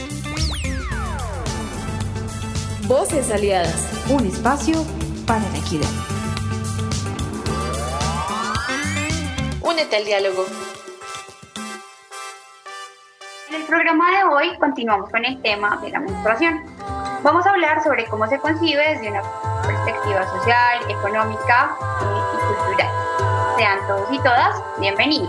Voces Aliadas, un espacio para la equidad. Únete al diálogo. En el programa de hoy continuamos con el tema de la menstruación. Vamos a hablar sobre cómo se concibe desde una perspectiva social, económica y cultural. Sean todos y todas bienvenidos.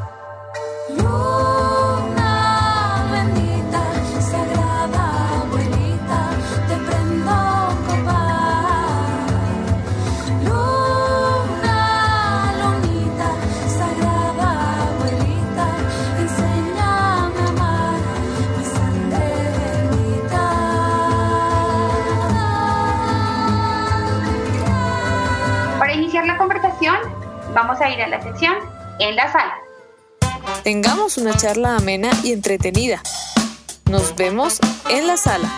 Para iniciar la conversación, vamos a ir a la sección En la Sala. Tengamos una charla amena y entretenida. Nos vemos en la sala.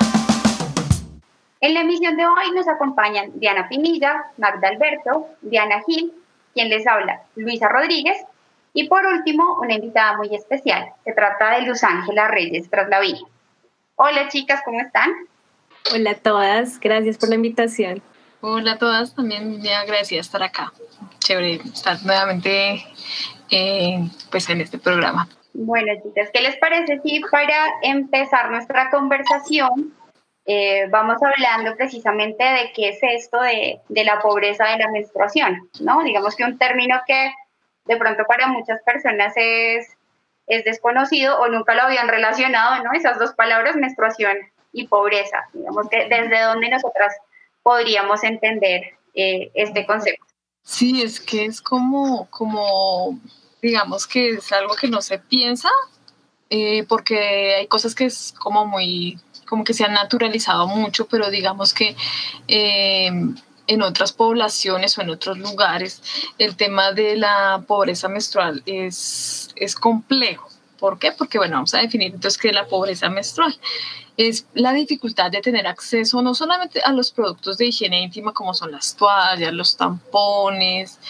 En la emisión de hoy nos acompañan Diana Pinilla, Magda Alberto, Diana Gil, quien les habla, Luisa Rodríguez, y por último, una invitada muy especial. Se trata de Luz Ángela Reyes Traslavini. Hola chicas, ¿cómo están? Hola a todas, gracias por la invitación. Hola a todas, también me agradecida estar acá. Chévere estar nuevamente pues en este programa. Bueno, chicas, ¿qué les parece si para empezar nuestra conversación vamos hablando precisamente de qué es esto de la pobreza de la menstruación, ¿no? Digamos que un término que de pronto para muchas personas es desconocido o nunca lo habían relacionado, ¿no? Esas dos palabras, menstruación y pobreza. Digamos que desde dónde nosotras podríamos entender este concepto. Sí, es que es como digamos que es algo que no se piensa, porque hay cosas que es como que se han naturalizado mucho, pero digamos que en otras poblaciones o en otros lugares el tema de la pobreza menstrual es complejo. ¿Por qué? Porque, bueno, vamos a definir entonces qué es la pobreza menstrual. Es la dificultad de tener acceso no solamente a los productos de higiene íntima como son las toallas, los tampones,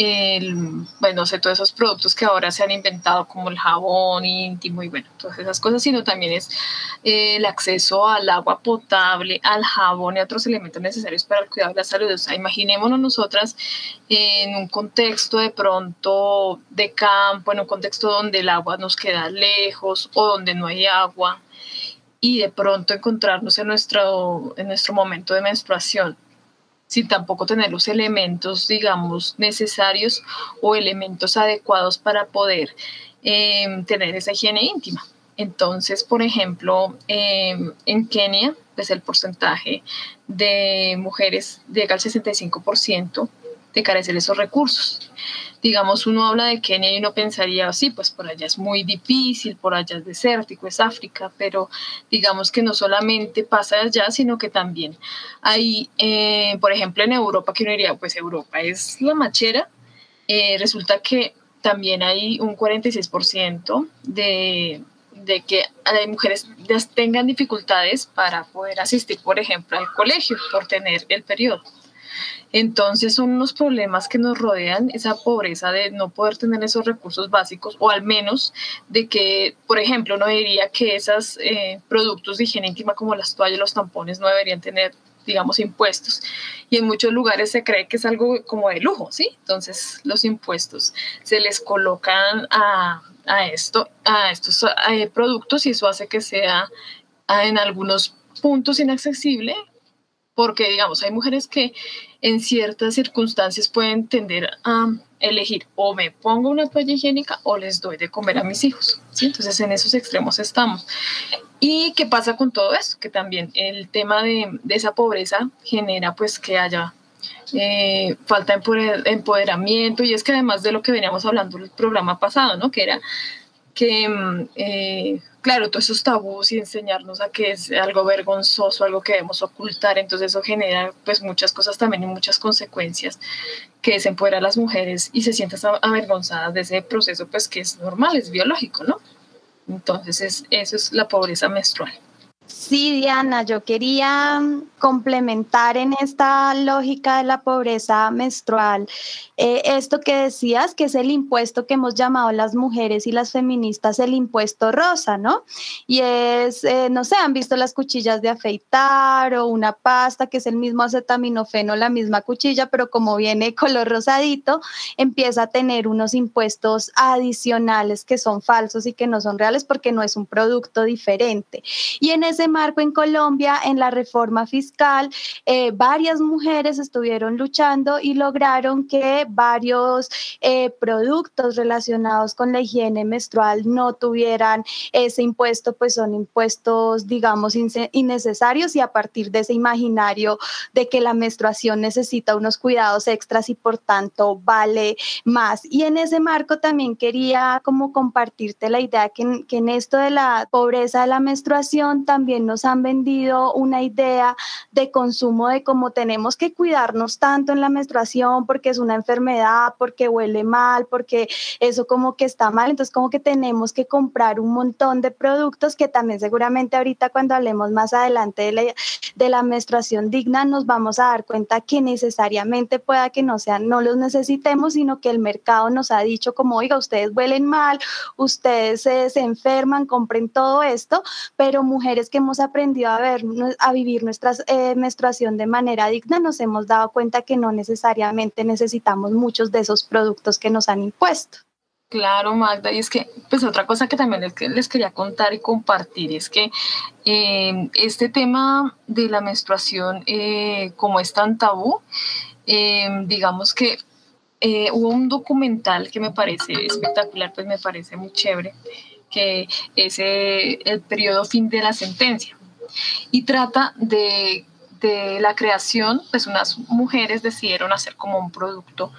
bueno, todos esos productos que ahora se han inventado como el jabón íntimo y bueno, todas esas cosas, sino también es el acceso al agua potable, al jabón y a otros elementos necesarios para el cuidado de la salud. O sea, imaginémonos nosotras en un contexto de pronto de campo, en un contexto donde el agua nos queda lejos o donde no hay agua, y de pronto encontrarnos en nuestro momento de menstruación sin tampoco tener los elementos, digamos, necesarios o elementos adecuados para poder tener esa higiene íntima. Entonces, por ejemplo, en Kenia, pues el porcentaje de mujeres llega al 65% de carecer esos recursos. Digamos, uno habla de Kenia y uno pensaría, sí, pues por allá es muy difícil, por allá es desértico, es África, pero digamos que no solamente pasa allá, sino que también hay, por ejemplo, en Europa, que uno diría, pues Europa es la machera, resulta que también hay un 46% de que hay mujeres que tengan dificultades para poder asistir, por ejemplo, al colegio por tener el periodo. Entonces son unos problemas que nos rodean, esa pobreza de no poder tener esos recursos básicos, o al menos de que, por ejemplo, uno diría que esos productos de higiene íntima como las toallas, los tampones no deberían tener, digamos, impuestos. Y en muchos lugares se cree que es algo como de lujo, ¿sí? Entonces los impuestos se les colocan a estos productos y eso hace que sea en algunos puntos inaccesible, porque, digamos, hay mujeres que en ciertas circunstancias pueden tender a elegir o me pongo una toalla higiénica o les doy de comer a mis hijos, ¿sí? Entonces, en esos extremos estamos. ¿Y qué pasa con todo esto? Que también el tema de esa pobreza genera pues que haya falta de empoderamiento, y es que además de lo que veníamos hablando en el programa pasado, ¿no? Que era que, claro, todos esos tabús y enseñarnos a que es algo vergonzoso, algo que debemos ocultar, entonces eso genera pues muchas cosas también y muchas consecuencias que desempodera a las mujeres y se sientan avergonzadas de ese proceso pues que es normal, es biológico, ¿no? Entonces eso es la pobreza menstrual. Sí, Diana, yo quería complementar en esta lógica de la pobreza menstrual, esto que decías, que es el impuesto que hemos llamado las mujeres y las feministas el impuesto rosa, ¿no? Y es, no sé, han visto las cuchillas de afeitar o una pasta que es el mismo acetaminofeno, la misma cuchilla, pero como viene color rosadito, empieza a tener unos impuestos adicionales que son falsos y que no son reales porque no es un producto diferente. Y en ese marco en Colombia, en la reforma fiscal, varias mujeres estuvieron luchando y lograron que varios productos relacionados con la higiene menstrual no tuvieran ese impuesto, pues son impuestos, digamos, innecesarios, y a partir de ese imaginario de que la menstruación necesita unos cuidados extras y por tanto vale más. Y en ese marco también quería como compartirte la idea que en esto de la pobreza de la menstruación también nos han vendido una idea de consumo, de cómo tenemos que cuidarnos tanto en la menstruación porque es una enfermedad, porque huele mal, porque eso como que está mal, entonces como que tenemos que comprar un montón de productos que también seguramente ahorita cuando hablemos más adelante de la menstruación digna nos vamos a dar cuenta que necesariamente pueda que no los necesitemos, sino que el mercado nos ha dicho como, oiga, ustedes huelen mal, ustedes se enferman, compren todo esto, pero mujeres que hemos aprendido a vivir nuestras menstruación de manera digna, nos hemos dado cuenta que no necesariamente necesitamos muchos de esos productos que nos han impuesto. Claro, Magda, y es que pues otra cosa que también les quería contar y compartir es que este tema de la menstruación, como es tan tabú, digamos que hubo un documental que me parece espectacular, pues me parece muy chévere, que es el periodo fin de la sentencia, y trata de la creación, pues unas mujeres decidieron hacer como un producto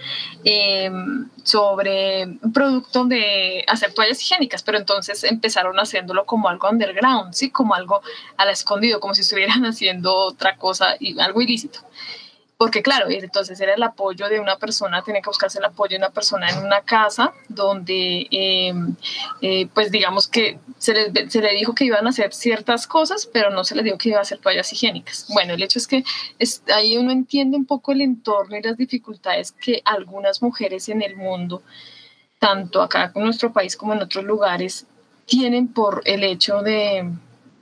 un producto de hacer toallas higiénicas, pero entonces empezaron haciéndolo como algo underground, ¿sí? Como algo a la escondido, como si estuvieran haciendo otra cosa, algo ilícito. Porque claro, entonces era el apoyo de una persona, tenía que buscarse el apoyo de una persona en una casa donde, pues digamos que se le dijo que iban a hacer ciertas cosas, pero no se les dijo que iban a hacer toallas higiénicas. Bueno, el hecho es que ahí uno entiende un poco el entorno y las dificultades que algunas mujeres en el mundo, tanto acá en nuestro país como en otros lugares, tienen por el hecho de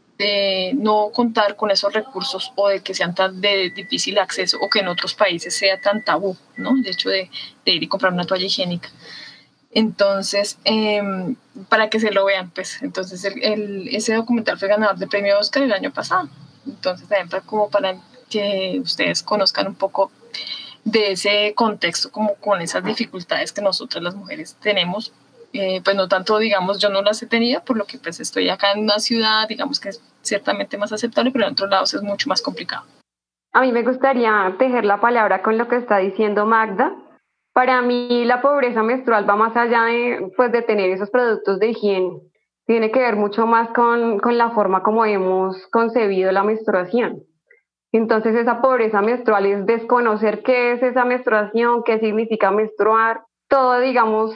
no contar con esos recursos o de que sean tan de difícil acceso o que en otros países sea tan tabú, ¿no? El hecho de ir y comprar una toalla higiénica. Entonces, para que se lo vean, pues, entonces ese documental fue ganador de premio Oscar el año pasado. Entonces, también como para que ustedes conozcan un poco de ese contexto, como con esas dificultades que nosotras las mujeres tenemos. Pues no tanto, digamos, yo no las he tenido, por lo que pues estoy acá en una ciudad, digamos que es ciertamente más aceptable, pero en otros lados es mucho más complicado. A mí me gustaría tejer la palabra con lo que está diciendo Magda. Para mí la pobreza menstrual va más allá de tener esos productos de higiene. Tiene que ver mucho más con la forma como hemos concebido la menstruación. Entonces esa pobreza menstrual es desconocer qué es esa menstruación, qué significa menstruar, todo, digamos,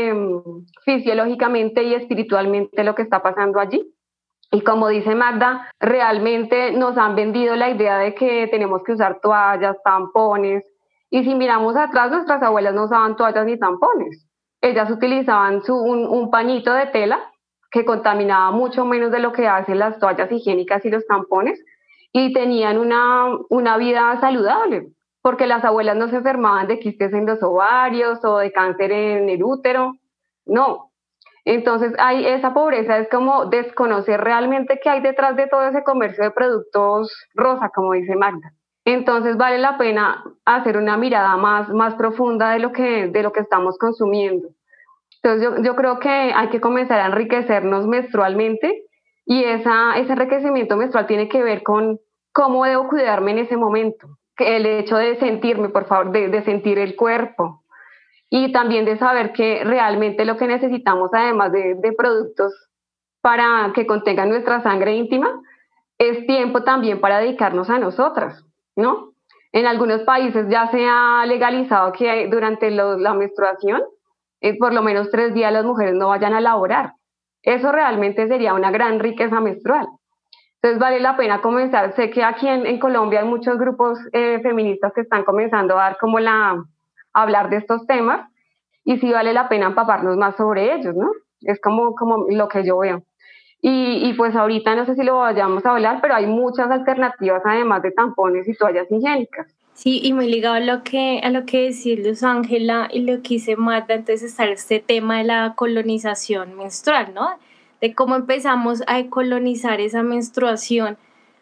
fisiológicamente y espiritualmente lo que está pasando allí. Y como dice Magda, realmente nos han vendido la idea de que tenemos que usar toallas, tampones. Y si miramos atrás, nuestras abuelas no usaban toallas ni tampones. Ellas utilizaban un pañito de tela que contaminaba mucho menos de lo que hacen las toallas higiénicas y los tampones, y tenían una vida saludable, porque las abuelas no se enfermaban de quistes en los ovarios o de cáncer en el útero, no. Entonces esa pobreza es como desconocer realmente qué hay detrás de todo ese comercio de productos rosa, como dice Magda. Entonces vale la pena hacer una mirada más profunda de lo que estamos consumiendo. Entonces yo creo que hay que comenzar a enriquecernos menstrualmente, y ese enriquecimiento menstrual tiene que ver con cómo debo cuidarme en ese momento. El hecho de sentirme, por favor, de sentir el cuerpo, y también de saber que realmente lo que necesitamos, además de productos para que contengan nuestra sangre íntima, es tiempo también para dedicarnos a nosotras, ¿no? En algunos países ya se ha legalizado que durante la menstruación, por lo menos 3 días las mujeres no vayan a laborar. Eso realmente sería una gran riqueza menstrual. Entonces vale la pena comenzar. Sé que aquí en Colombia hay muchos grupos feministas que están comenzando a dar como a hablar de estos temas y sí vale la pena empaparnos más sobre ellos, ¿no? Es como lo que yo veo. Y pues ahorita no sé si lo vayamos a hablar, pero hay muchas alternativas además de tampones y toallas higiénicas. Sí, y muy ligado a lo que decía Luz Ángela y lo que dice Magda, entonces está este tema de la colonización menstrual, ¿no? De cómo empezamos a colonizar esa menstruación,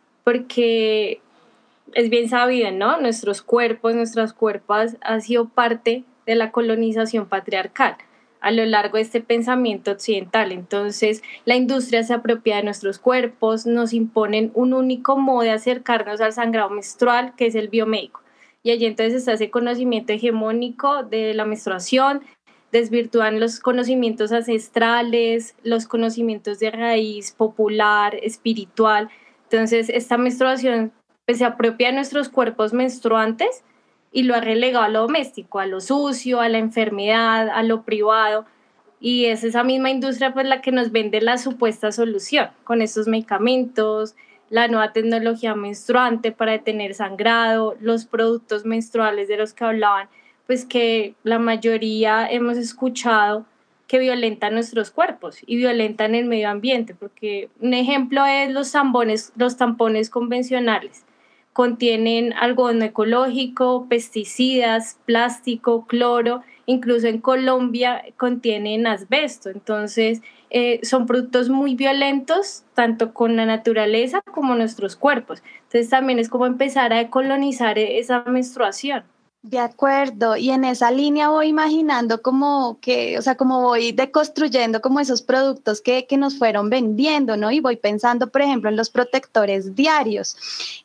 porque es bien sabido, ¿no? Nuestros cuerpos, nuestras cuerpas han sido parte de la colonización patriarcal a lo largo de este pensamiento occidental. Entonces, la industria se apropia de nuestros cuerpos, nos imponen un único modo de acercarnos al sangrado menstrual, que es el biomédico. Y allí entonces está ese conocimiento hegemónico de la menstruación, desvirtúan los conocimientos ancestrales, los conocimientos de raíz popular, espiritual. Entonces, esta menstruación pues, se apropia de nuestros cuerpos menstruantes y lo ha relegado a lo doméstico, a lo sucio, a la enfermedad, a lo privado. Y es esa misma industria pues la que nos vende la supuesta solución con estos medicamentos, la nueva tecnología menstruante para detener sangrado, los productos menstruales de los que hablaban, pues que la mayoría hemos escuchado que violentan nuestros cuerpos y violentan el medio ambiente, porque un ejemplo es los tampones convencionales. Contienen algodón ecológico, pesticidas, plástico, cloro, incluso en Colombia contienen asbesto. Entonces, son productos muy violentos, tanto con la naturaleza como nuestros cuerpos. Entonces, también es como empezar a decolonizar esa menstruación. De acuerdo, y en esa línea voy imaginando como que, o sea, como voy deconstruyendo como esos productos que nos fueron vendiendo, ¿no? Y voy pensando, por ejemplo, en los protectores diarios.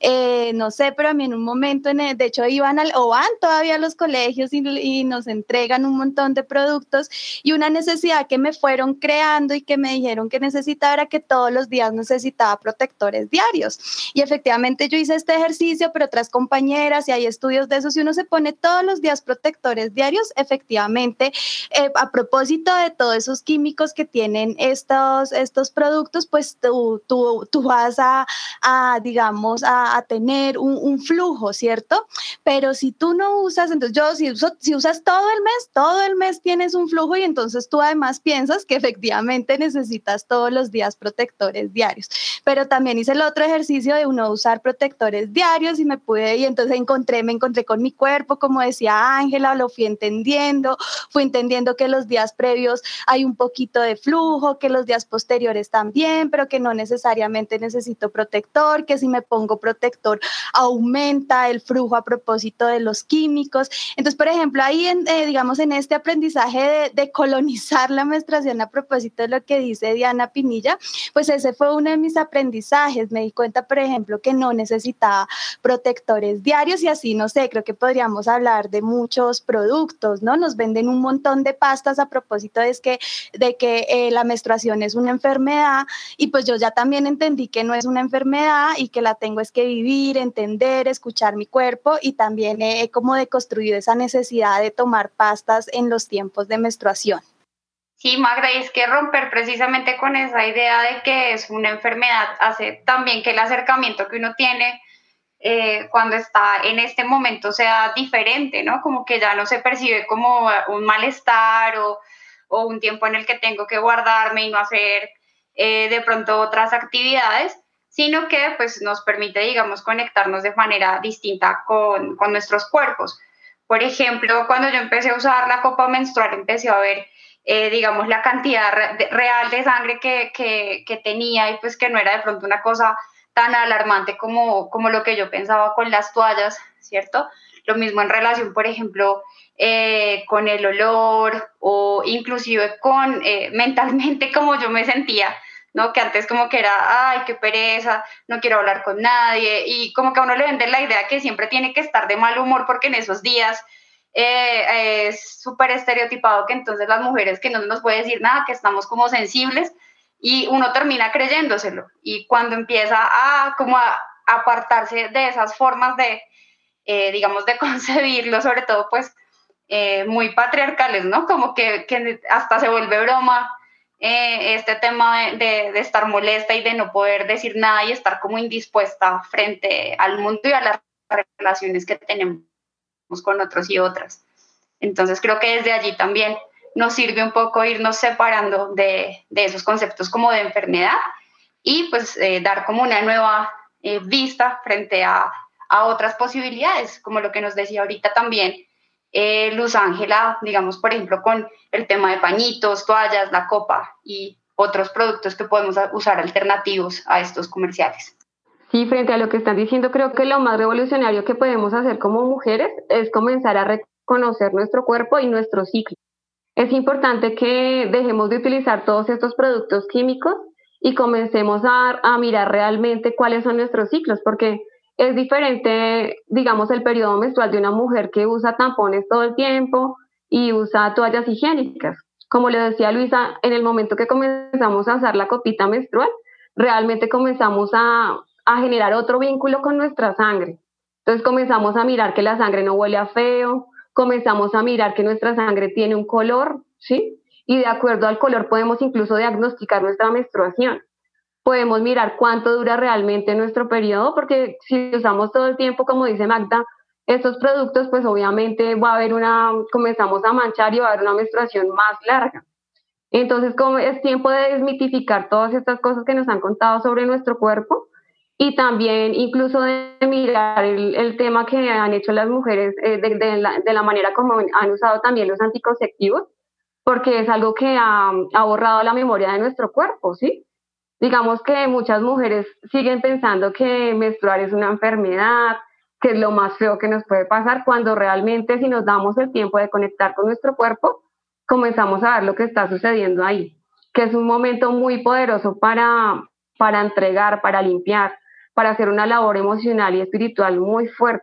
No sé, pero a mí en un momento, de hecho, o van todavía a los colegios y nos entregan un montón de productos y una necesidad que me fueron creando y que me dijeron que necesitaba era que todos los días necesitaba protectores diarios. Y efectivamente yo hice este ejercicio, pero otras compañeras, y hay estudios de eso, si uno se pone todos los días protectores diarios, efectivamente, a propósito de todos esos químicos que tienen estos productos, pues tú vas digamos, a tener un flujo, ¿cierto? Pero si tú no usas, entonces si usas todo el mes tienes un flujo y entonces tú además piensas que efectivamente necesitas todos los días protectores diarios. Pero también hice el otro ejercicio de uno usar protectores diarios y entonces me encontré con mi cuerpo, como decía Ángela, fui entendiendo que los días previos hay un poquito de flujo, que los días posteriores también, pero que no necesariamente necesito protector, que si me pongo protector aumenta el flujo a propósito de los químicos. Entonces, por ejemplo, ahí digamos en este aprendizaje de colonizar la menstruación a propósito de lo que dice Diana Pinilla, pues ese fue uno de mis aprendizajes. Me di cuenta, por ejemplo, que no necesitaba protectores diarios y así, no sé, creo que podríamos hablar de muchos productos, ¿no? Nos venden un montón de pastas a propósito de que la menstruación es una enfermedad y pues yo ya también entendí que no es una enfermedad y que la tengo es que vivir, entender, escuchar mi cuerpo y también he como deconstruido esa necesidad de tomar pastas en los tiempos de menstruación. Sí, Magda, y es que romper precisamente con esa idea de que es una enfermedad hace también que el acercamiento que uno tiene cuando está en este momento sea diferente, ¿no? Como que ya no se percibe como un malestar o un tiempo en el que tengo que guardarme y no hacer de pronto otras actividades, sino que pues nos permite, digamos, conectarnos de manera distinta con nuestros cuerpos. Por ejemplo, cuando yo empecé a usar la copa menstrual, empecé a ver, digamos, la cantidad real de sangre que tenía y pues que no era de pronto una cosa tan alarmante como lo que yo pensaba con las toallas, ¿cierto? Lo mismo en relación, por ejemplo, con el olor o inclusive con mentalmente como yo me sentía, ¿no? Que antes como que era, ay, qué pereza, no quiero hablar con nadie y como que a uno le venden la idea que siempre tiene que estar de mal humor porque en esos días es súper estereotipado que entonces las mujeres que no nos puede decir nada, que estamos como sensibles, y uno termina creyéndoselo. Y cuando empieza a apartarse de esas formas de, digamos, de concebirlo, sobre todo, pues, muy patriarcales, ¿no? Como que hasta se vuelve broma este tema de estar molesta y de no poder decir nada y estar como indispuesta frente al mundo y a las relaciones que tenemos con otros y otras. Entonces creo que desde allí también nos sirve un poco irnos separando de esos conceptos como de enfermedad y pues dar como una nueva vista frente a otras posibilidades, como lo que nos decía ahorita también Luz Ángela, digamos, por ejemplo, con el tema de pañitos, toallas, la copa y otros productos que podemos usar alternativos a estos comerciales. Sí, frente a lo que están diciendo, creo que lo más revolucionario que podemos hacer como mujeres es comenzar a reconocer nuestro cuerpo y nuestro ciclo. Es importante que dejemos de utilizar todos estos productos químicos y comencemos a mirar realmente cuáles son nuestros ciclos, porque es diferente, digamos, el periodo menstrual de una mujer que usa tampones todo el tiempo y usa toallas higiénicas. Como le decía Luisa, en el momento que comenzamos a usar la copita menstrual, realmente comenzamos a generar otro vínculo con nuestra sangre. Entonces comenzamos a mirar que la sangre no huele a feo, comenzamos a mirar que nuestra sangre tiene un color, ¿sí? Y de acuerdo al color podemos incluso diagnosticar nuestra menstruación. Podemos mirar cuánto dura realmente nuestro periodo, porque si usamos todo el tiempo, como dice Magda, estos productos, pues obviamente comenzamos a manchar y va a haber una menstruación más larga. Entonces, como es tiempo de desmitificar todas estas cosas que nos han contado sobre nuestro cuerpo y también incluso de mirar el tema que han hecho las mujeres de la manera como han usado también los anticonceptivos, porque es algo que ha borrado la memoria de nuestro cuerpo, ¿sí? Digamos que muchas mujeres siguen pensando que menstruar es una enfermedad, que es lo más feo que nos puede pasar, cuando realmente si nos damos el tiempo de conectar con nuestro cuerpo, comenzamos a ver lo que está sucediendo ahí, que es un momento muy poderoso para entregar, para limpiar, para hacer una labor emocional y espiritual muy fuerte.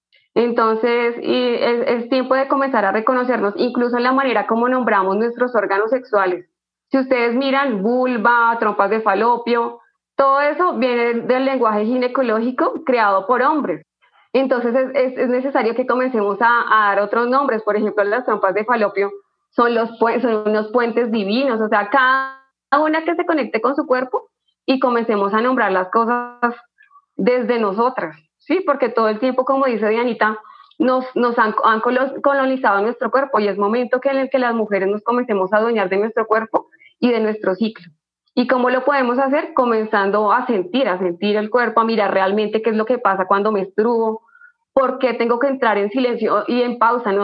Entonces, es tiempo de comenzar a reconocernos, incluso en la manera como nombramos nuestros órganos sexuales. Si ustedes miran vulva, trompas de falopio, todo eso viene del lenguaje ginecológico creado por hombres. Entonces, es necesario que comencemos a dar otros nombres. Por ejemplo, las trompas de falopio son unos puentes divinos, o sea, cada una que se conecte con su cuerpo y comencemos a nombrar las cosas desde nosotras, ¿sí? Porque todo el tiempo, como dice Dianita, nos han colonizado nuestro cuerpo y es momento en el que las mujeres nos comencemos a adueñar de nuestro cuerpo y de nuestro ciclo. ¿Y cómo lo podemos hacer? Comenzando a sentir el cuerpo, a mirar realmente qué es lo que pasa cuando menstruo, por qué tengo que entrar en silencio y en pausa.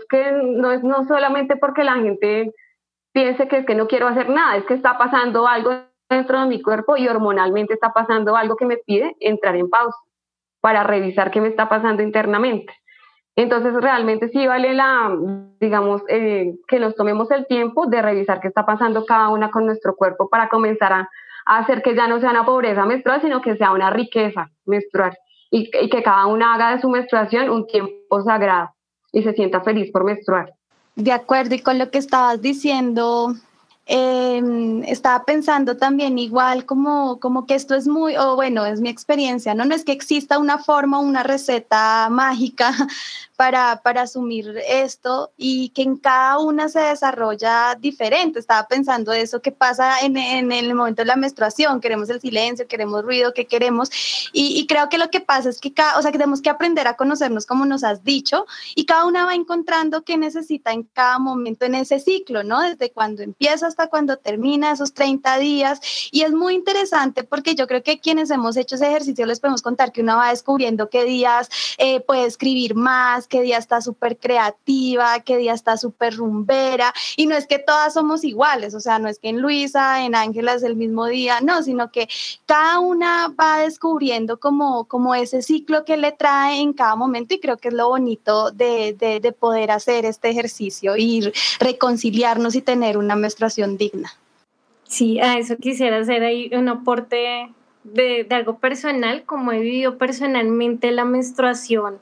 No solamente porque la gente piense que es que no quiero hacer nada, es que está pasando algo dentro de mi cuerpo y hormonalmente está pasando algo que me pide entrar en pausa para revisar qué me está pasando internamente. Entonces realmente sí vale que nos tomemos el tiempo de revisar qué está pasando cada una con nuestro cuerpo para comenzar a hacer que ya no sea una pobreza menstrual, sino que sea una riqueza menstrual y que cada una haga de su menstruación un tiempo sagrado y se sienta feliz por menstruar. De acuerdo, y con lo que estabas diciendo, estaba pensando también igual como que esto es es mi experiencia, ¿no? No es que exista una forma, una receta mágica para asumir esto y que en cada una se desarrolla diferente. Estaba pensando eso que pasa en el momento de la menstruación, queremos el silencio, queremos ruido, ¿qué queremos? Y creo que lo que pasa es que que tenemos que aprender a conocernos como nos has dicho y cada una va encontrando qué necesita en cada momento en ese ciclo, ¿no? Desde cuando empieza hasta cuando termina esos 30 días y es muy interesante porque yo creo que quienes hemos hecho ese ejercicio les podemos contar que uno va descubriendo qué días puede escribir más, qué día está súper creativa, qué día está súper rumbera y no es que todas somos iguales, o sea, no es que en Luisa, en Ángela es el mismo día, no, sino que cada una va descubriendo como ese ciclo que le trae en cada momento y creo que es lo bonito de poder hacer este ejercicio y reconciliarnos y tener una menstruación digna. Sí, a eso quisiera hacer ahí un aporte de algo personal, como he vivido personalmente la menstruación.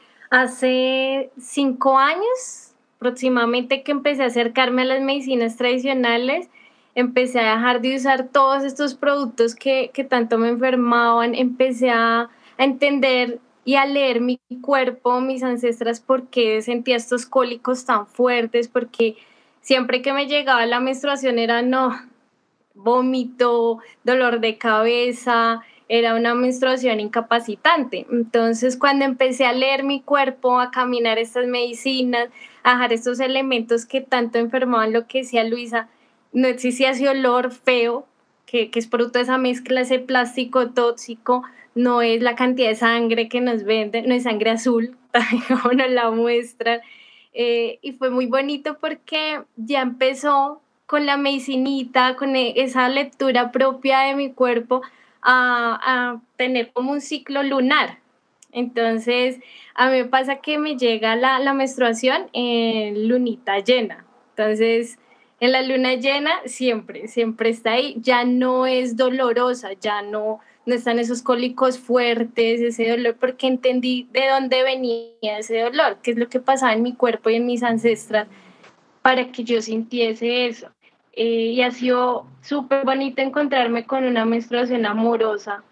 Hace 5 años aproximadamente que empecé a acercarme a las medicinas tradicionales, empecé a dejar de usar todos estos productos que tanto me enfermaban, empecé a entender y a leer mi cuerpo, mis ancestras, por qué sentía estos cólicos tan fuertes, porque siempre que me llegaba la menstruación era no, vómito, dolor de cabeza, era una menstruación incapacitante. Entonces, cuando empecé a leer mi cuerpo, a caminar estas medicinas, a dejar estos elementos que tanto enfermaban, lo que decía Luisa, no existía ese olor feo, que es producto de esa mezcla, ese plástico tóxico, no es la cantidad de sangre que nos venden, no es sangre azul, como nos la muestran. Y fue muy bonito porque ya empezó con la medicinita, con esa lectura propia de mi cuerpo, a tener como un ciclo lunar. Entonces, a mí me pasa que me llega la menstruación en lunita llena. Entonces, en la luna llena siempre está ahí. Ya no es dolorosa, ya no están esos cólicos fuertes, ese dolor, porque entendí de dónde venía ese dolor, qué es lo que pasaba en mi cuerpo y en mis ancestras para que yo sintiese eso. Y ha sido súper bonito encontrarme con una menstruación amorosa,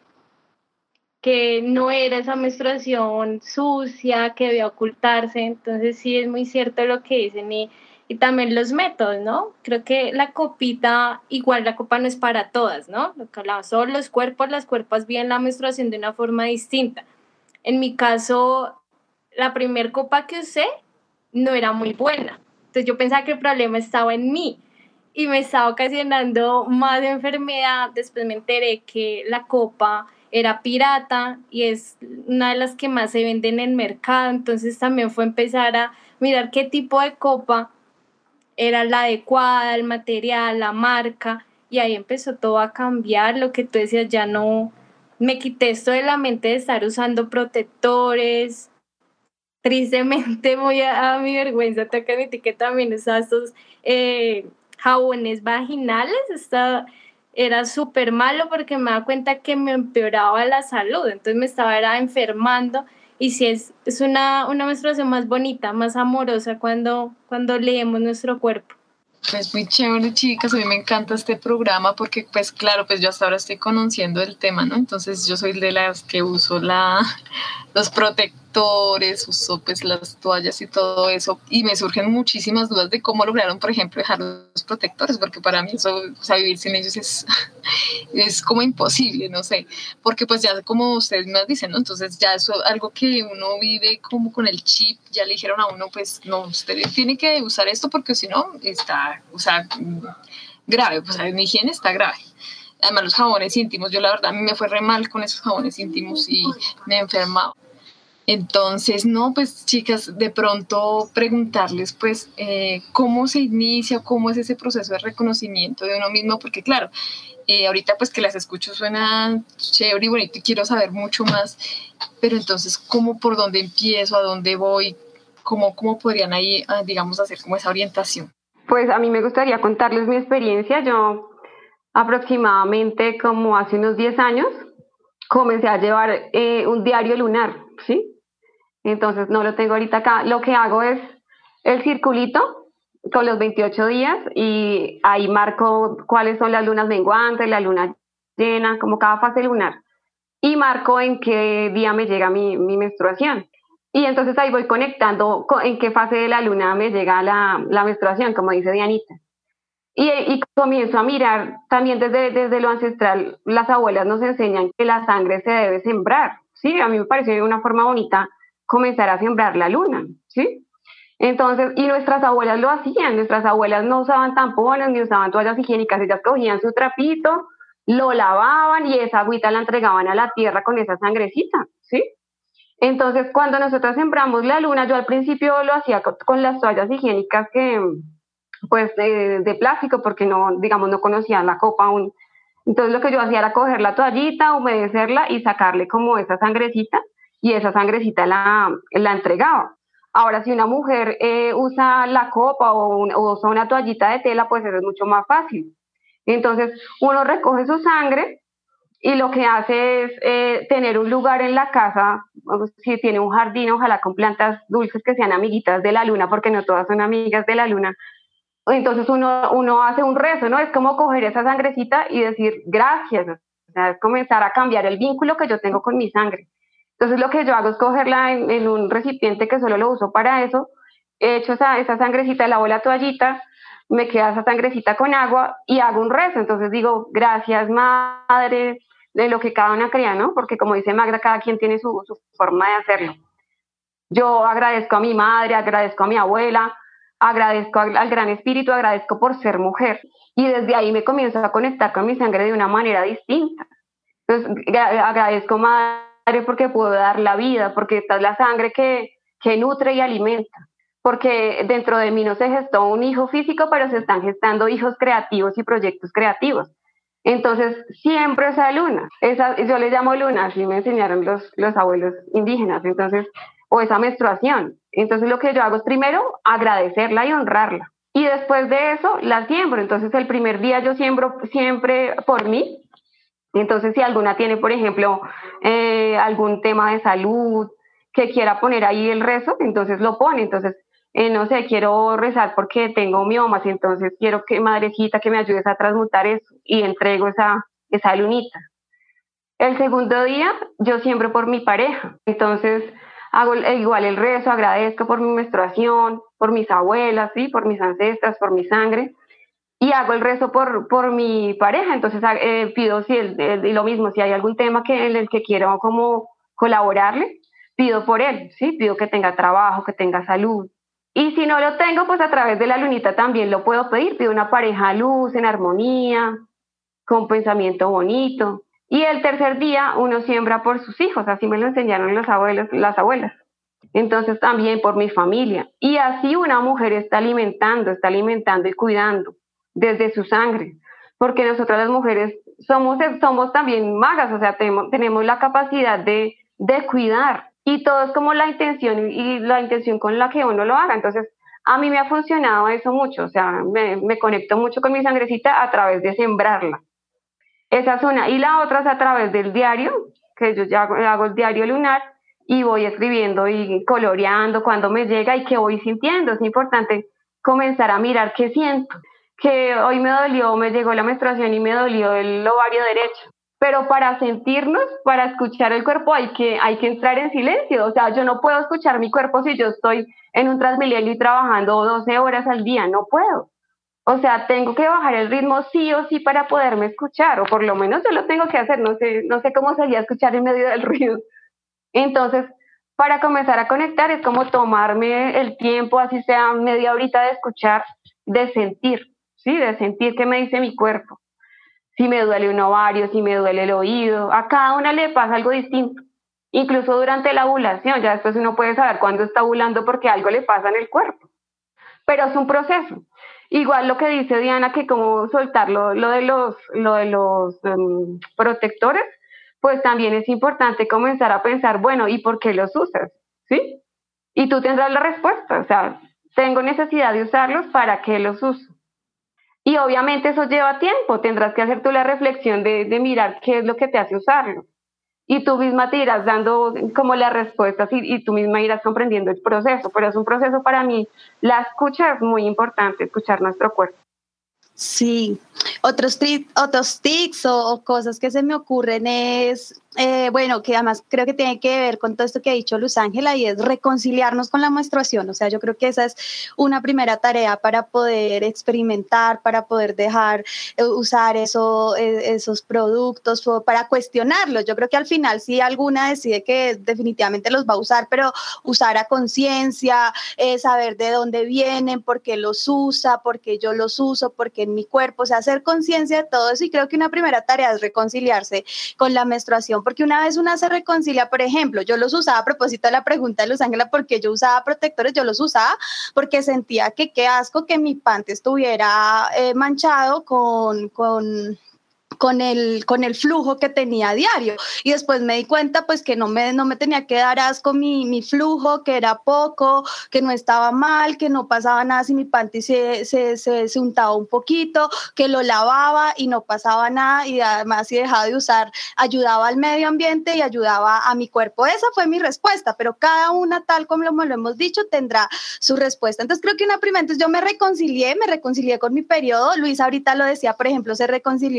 que no era esa menstruación sucia, que debía ocultarse. Entonces sí es muy cierto lo que dicen y también los métodos, ¿no? Creo que la copita, igual la copa no es para todas, ¿no? Lo que hablamos, son los cuerpos, las cuerpas viven la menstruación de una forma distinta. En mi caso, la primer copa que usé no era muy buena. Entonces yo pensaba que el problema estaba en mí y me estaba ocasionando más enfermedad. Después me enteré que la copa era pirata y es una de las que más se venden en el mercado. Entonces también fue empezar a mirar qué tipo de copa era la adecuada, el material, la marca, y ahí empezó todo a cambiar. Lo que tú decías, ya no me quité esto de la mente de estar usando protectores. Tristemente, muy a mi vergüenza, tengo que admitir que también usaba estos jabones vaginales. Era súper malo porque me daba cuenta que me empeoraba la salud, entonces me estaba enfermando. Y sí, es una menstruación más bonita, más amorosa cuando leemos nuestro cuerpo. Pues muy chévere, chicas, a mí me encanta este programa porque, pues claro, pues yo hasta ahora estoy conociendo el tema, ¿no? Entonces yo soy de las que uso los protectores, uso pues las toallas y todo eso, y me surgen muchísimas dudas de cómo lograron, por ejemplo, dejar los protectores, porque para mí eso, o sea, vivir sin ellos es como imposible, no sé, porque pues ya como ustedes me dicen, ¿no? Entonces ya eso algo que uno vive como con el chip, ya le dijeron a uno, pues no, usted tiene que usar esto porque si no está, o sea, grave, pues mi higiene está grave. Además los jabones íntimos, yo la verdad a mí me fue re mal con esos jabones íntimos y me he enfermado. Entonces, no, pues chicas, de pronto preguntarles pues cómo se inicia, cómo es ese proceso de reconocimiento de uno mismo, porque claro, ahorita pues que las escucho suena chévere y bonito y quiero saber mucho más, pero entonces, ¿cómo, por dónde empiezo, a dónde voy? ¿Cómo podrían ahí, digamos, hacer como esa orientación? Pues a mí me gustaría contarles mi experiencia. Yo aproximadamente como hace unos 10 años comencé a llevar un diario lunar, ¿sí? Entonces no lo tengo ahorita acá. Lo que hago es el circulito con los 28 días y ahí marco cuáles son las lunas menguantes, la luna llena, como cada fase lunar. Y marco en qué día me llega mi menstruación. Y entonces ahí voy conectando en qué fase de la luna me llega la menstruación, como dice Dianita. Y comienzo a mirar también desde lo ancestral. Las abuelas nos enseñan que la sangre se debe sembrar, ¿sí? A mí me parece una forma bonita comenzar a sembrar la luna, ¿sí? Entonces, y nuestras abuelas lo hacían. Nuestras abuelas no usaban tampones ni usaban toallas higiénicas. Ellas cogían su trapito, lo lavaban y esa agüita la entregaban a la tierra con esa sangrecita, ¿sí? Entonces, cuando nosotros sembramos la luna, yo al principio lo hacía con las toallas higiénicas pues de plástico, porque no, digamos, no conocían la copa aún. Entonces lo que yo hacía era coger la toallita, humedecerla y sacarle como esa sangrecita, y esa sangrecita la entregaba. Ahora, si una mujer usa la copa o usa una toallita de tela, pues eso es mucho más fácil. Entonces uno recoge su sangre y lo que hace es tener un lugar en la casa, si tiene un jardín, ojalá con plantas dulces que sean amiguitas de la luna, porque no todas son amigas de la luna. Entonces uno hace un rezo, ¿no? Es como coger esa sangrecita y decir gracias, o sea, es comenzar a cambiar el vínculo que yo tengo con mi sangre. Entonces lo que yo hago es cogerla en un recipiente que solo lo uso para eso, echo esa sangrecita, lavo la toallita, me queda esa sangrecita con agua y hago un rezo. Entonces digo, gracias madre, de lo que cada una crea, ¿no? Porque como dice Magda, cada quien tiene su forma de hacerlo. Yo agradezco a mi madre, agradezco a mi abuela, agradezco al Gran Espíritu, agradezco por ser mujer. Y desde ahí me comienzo a conectar con mi sangre de una manera distinta. Entonces agradezco madre porque puedo dar la vida, porque esta es la sangre que nutre y alimenta. Porque dentro de mí no se gestó un hijo físico, pero se están gestando hijos creativos y proyectos creativos. Entonces, siempre esa luna, yo le llamo luna, así me enseñaron los abuelos indígenas, entonces, o esa menstruación. Entonces, lo que yo hago es primero agradecerla y honrarla. Y después de eso, la siembro. Entonces, el primer día yo siembro siempre por mí. Entonces, si alguna tiene, por ejemplo, algún tema de salud que quiera poner ahí el rezo, entonces lo pone. Entonces, no sé, quiero rezar porque tengo miomas, entonces quiero que madrecita que me ayudes a transmutar eso y entrego esa lunita. El segundo día yo siembro por mi pareja, entonces hago igual el rezo, agradezco por mi menstruación, por mis abuelas, ¿sí? Por mis ancestras, por mi sangre, y hago el rezo por mi pareja. Entonces pido y lo mismo, si hay algún tema en el que quiero como colaborarle, pido por él, ¿sí? Pido que tenga trabajo, que tenga salud. Y si no lo tengo, pues a través de la lunita también lo puedo pedir. Pido una pareja luz, en armonía, con pensamiento bonito. Y el tercer día uno siembra por sus hijos, así me lo enseñaron los abuelos, las abuelas. Entonces también por mi familia. Y así una mujer está alimentando y cuidando desde su sangre. Porque nosotras las mujeres somos también magas, o sea, tenemos la capacidad de cuidar. Y todo es como la intención con la que uno lo haga. Entonces, a mí me ha funcionado eso mucho. O sea, me conecto mucho con mi sangrecita a través de sembrarla. Esa es una. Y la otra es a través del diario, que yo ya hago el diario lunar y voy escribiendo y coloreando cuando me llega y qué voy sintiendo. Es importante comenzar a mirar qué siento. Que hoy me llegó la menstruación y me dolió el ovario derecho. Pero para sentirnos, para escuchar el cuerpo hay que entrar en silencio. O sea, yo no puedo escuchar mi cuerpo si yo estoy en un Transmilenio y trabajando 12 horas al día, no puedo. O sea, tengo que bajar el ritmo sí o sí para poderme escuchar, o por lo menos yo lo tengo que hacer, no sé cómo sería escuchar en medio del ruido. Entonces, para comenzar a conectar es como tomarme el tiempo, así sea media horita de escuchar, de sentir, ¿sí? De sentir qué me dice mi cuerpo. Si me duele un ovario, si me duele el oído, a cada una le pasa algo distinto. Incluso durante la ovulación, ya después uno puede saber cuándo está ovulando porque algo le pasa en el cuerpo. Pero es un proceso. Igual lo que dice Diana, que como soltar lo de los protectores, pues también es importante comenzar a pensar, bueno, ¿y por qué los usas? ¿Sí? Y tú tendrás la respuesta, o sea, tengo necesidad de usarlos, ¿para qué los uso? Y obviamente eso lleva tiempo, tendrás que hacer tú la reflexión de mirar qué es lo que te hace usarlo. Y tú misma te irás dando como las respuestas y tú misma irás comprendiendo el proceso, pero es un proceso para mí. La escucha es muy importante, escuchar nuestro cuerpo. Sí, otros tips o cosas que se me ocurren es, bueno, que además creo que tiene que ver con todo esto que ha dicho Luz Ángela y es reconciliarnos con la menstruación. O sea, yo creo que esa es una primera tarea para poder experimentar, para poder dejar usar esos productos, para cuestionarlos. Yo creo que al final si alguna decide que definitivamente los va a usar, pero usar a conciencia, saber de dónde vienen, por qué los usa, por qué yo los uso, por qué en mi cuerpo, o sea, hacer conciencia de todo eso. Y creo que una primera tarea es reconciliarse con la menstruación, porque una vez una se reconcilia, por ejemplo, yo los usaba a propósito de la pregunta de Luz Ángela, ¿por qué yo usaba protectores? Yo los usaba porque sentía que qué asco que mi panty estuviera manchado con el flujo que tenía a diario, y después me di cuenta pues que no me tenía que dar asco mi flujo, que era poco, que no estaba mal, que no pasaba nada si mi panty se untaba un poquito, que lo lavaba y no pasaba nada, y además si dejaba de usar ayudaba al medio ambiente y ayudaba a mi cuerpo. Esa fue mi respuesta, pero cada una, tal como lo hemos dicho, tendrá su respuesta. Entonces creo que una primera, entonces yo me reconcilié con mi periodo. Luis ahorita lo decía, por ejemplo, se reconcilió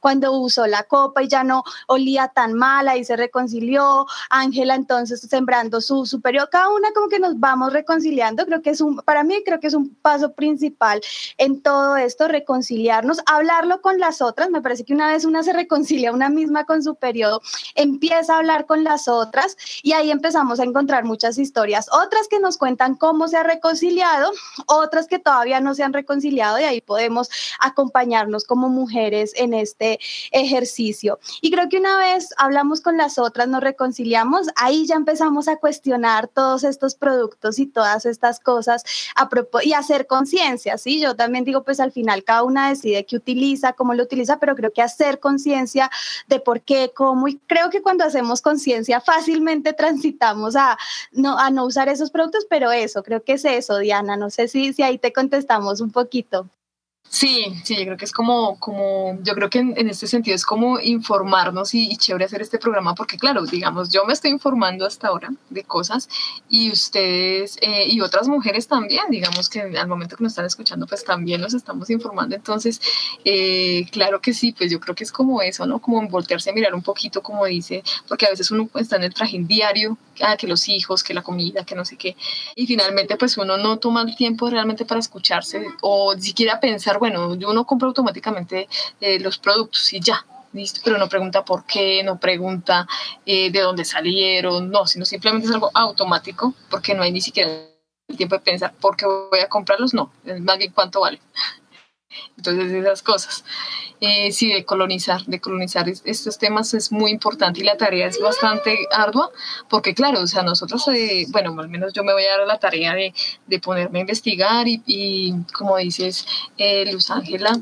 cuando usó la copa y ya no olía tan mal, ahí se reconcilió. Ángela entonces sembrando su periodo, cada una como que nos vamos reconciliando. Creo que para mí creo que es un paso principal en todo esto, reconciliarnos, hablarlo con las otras. Me parece que una vez una se reconcilia una misma con su periodo, empieza a hablar con las otras y ahí empezamos a encontrar muchas historias, otras que nos cuentan cómo se ha reconciliado, otras que todavía no se han reconciliado, y ahí podemos acompañarnos como mujeres en este ejercicio. Y creo que una vez hablamos con las otras, nos reconciliamos, ahí ya empezamos a cuestionar todos estos productos y todas estas cosas y hacer conciencia, ¿sí? Yo también digo, pues al final cada una decide qué utiliza, cómo lo utiliza, pero creo que hacer conciencia de por qué, cómo, y creo que cuando hacemos conciencia fácilmente transitamos a no usar esos productos, pero eso, creo que es eso, Diana, no sé si ahí te contestamos un poquito. Sí, yo creo que es como yo creo que en este sentido es como informarnos y chévere hacer este programa, porque claro, digamos, yo me estoy informando hasta ahora de cosas y ustedes y otras mujeres también, digamos que al momento que nos están escuchando, pues también nos estamos informando. Entonces, claro que sí, pues yo creo que es como eso, ¿no? Como voltearse a mirar un poquito, como dice, porque a veces uno está en el trajín diario, que los hijos, que la comida, que no sé qué, y finalmente pues uno no toma el tiempo realmente para escucharse o siquiera pensar, bueno, uno compra automáticamente los productos y ya, listo, pero no pregunta por qué, no pregunta de dónde salieron, no, sino simplemente es algo automático, porque no hay ni siquiera el tiempo de pensar por qué voy a comprarlos, no, más bien cuánto vale. Entonces esas cosas, sí, decolonizar estos temas es muy importante y la tarea es bastante ardua, porque claro, o sea, nosotros, bueno, al menos yo me voy a dar la tarea de ponerme a investigar y como dices, Luz Ángela,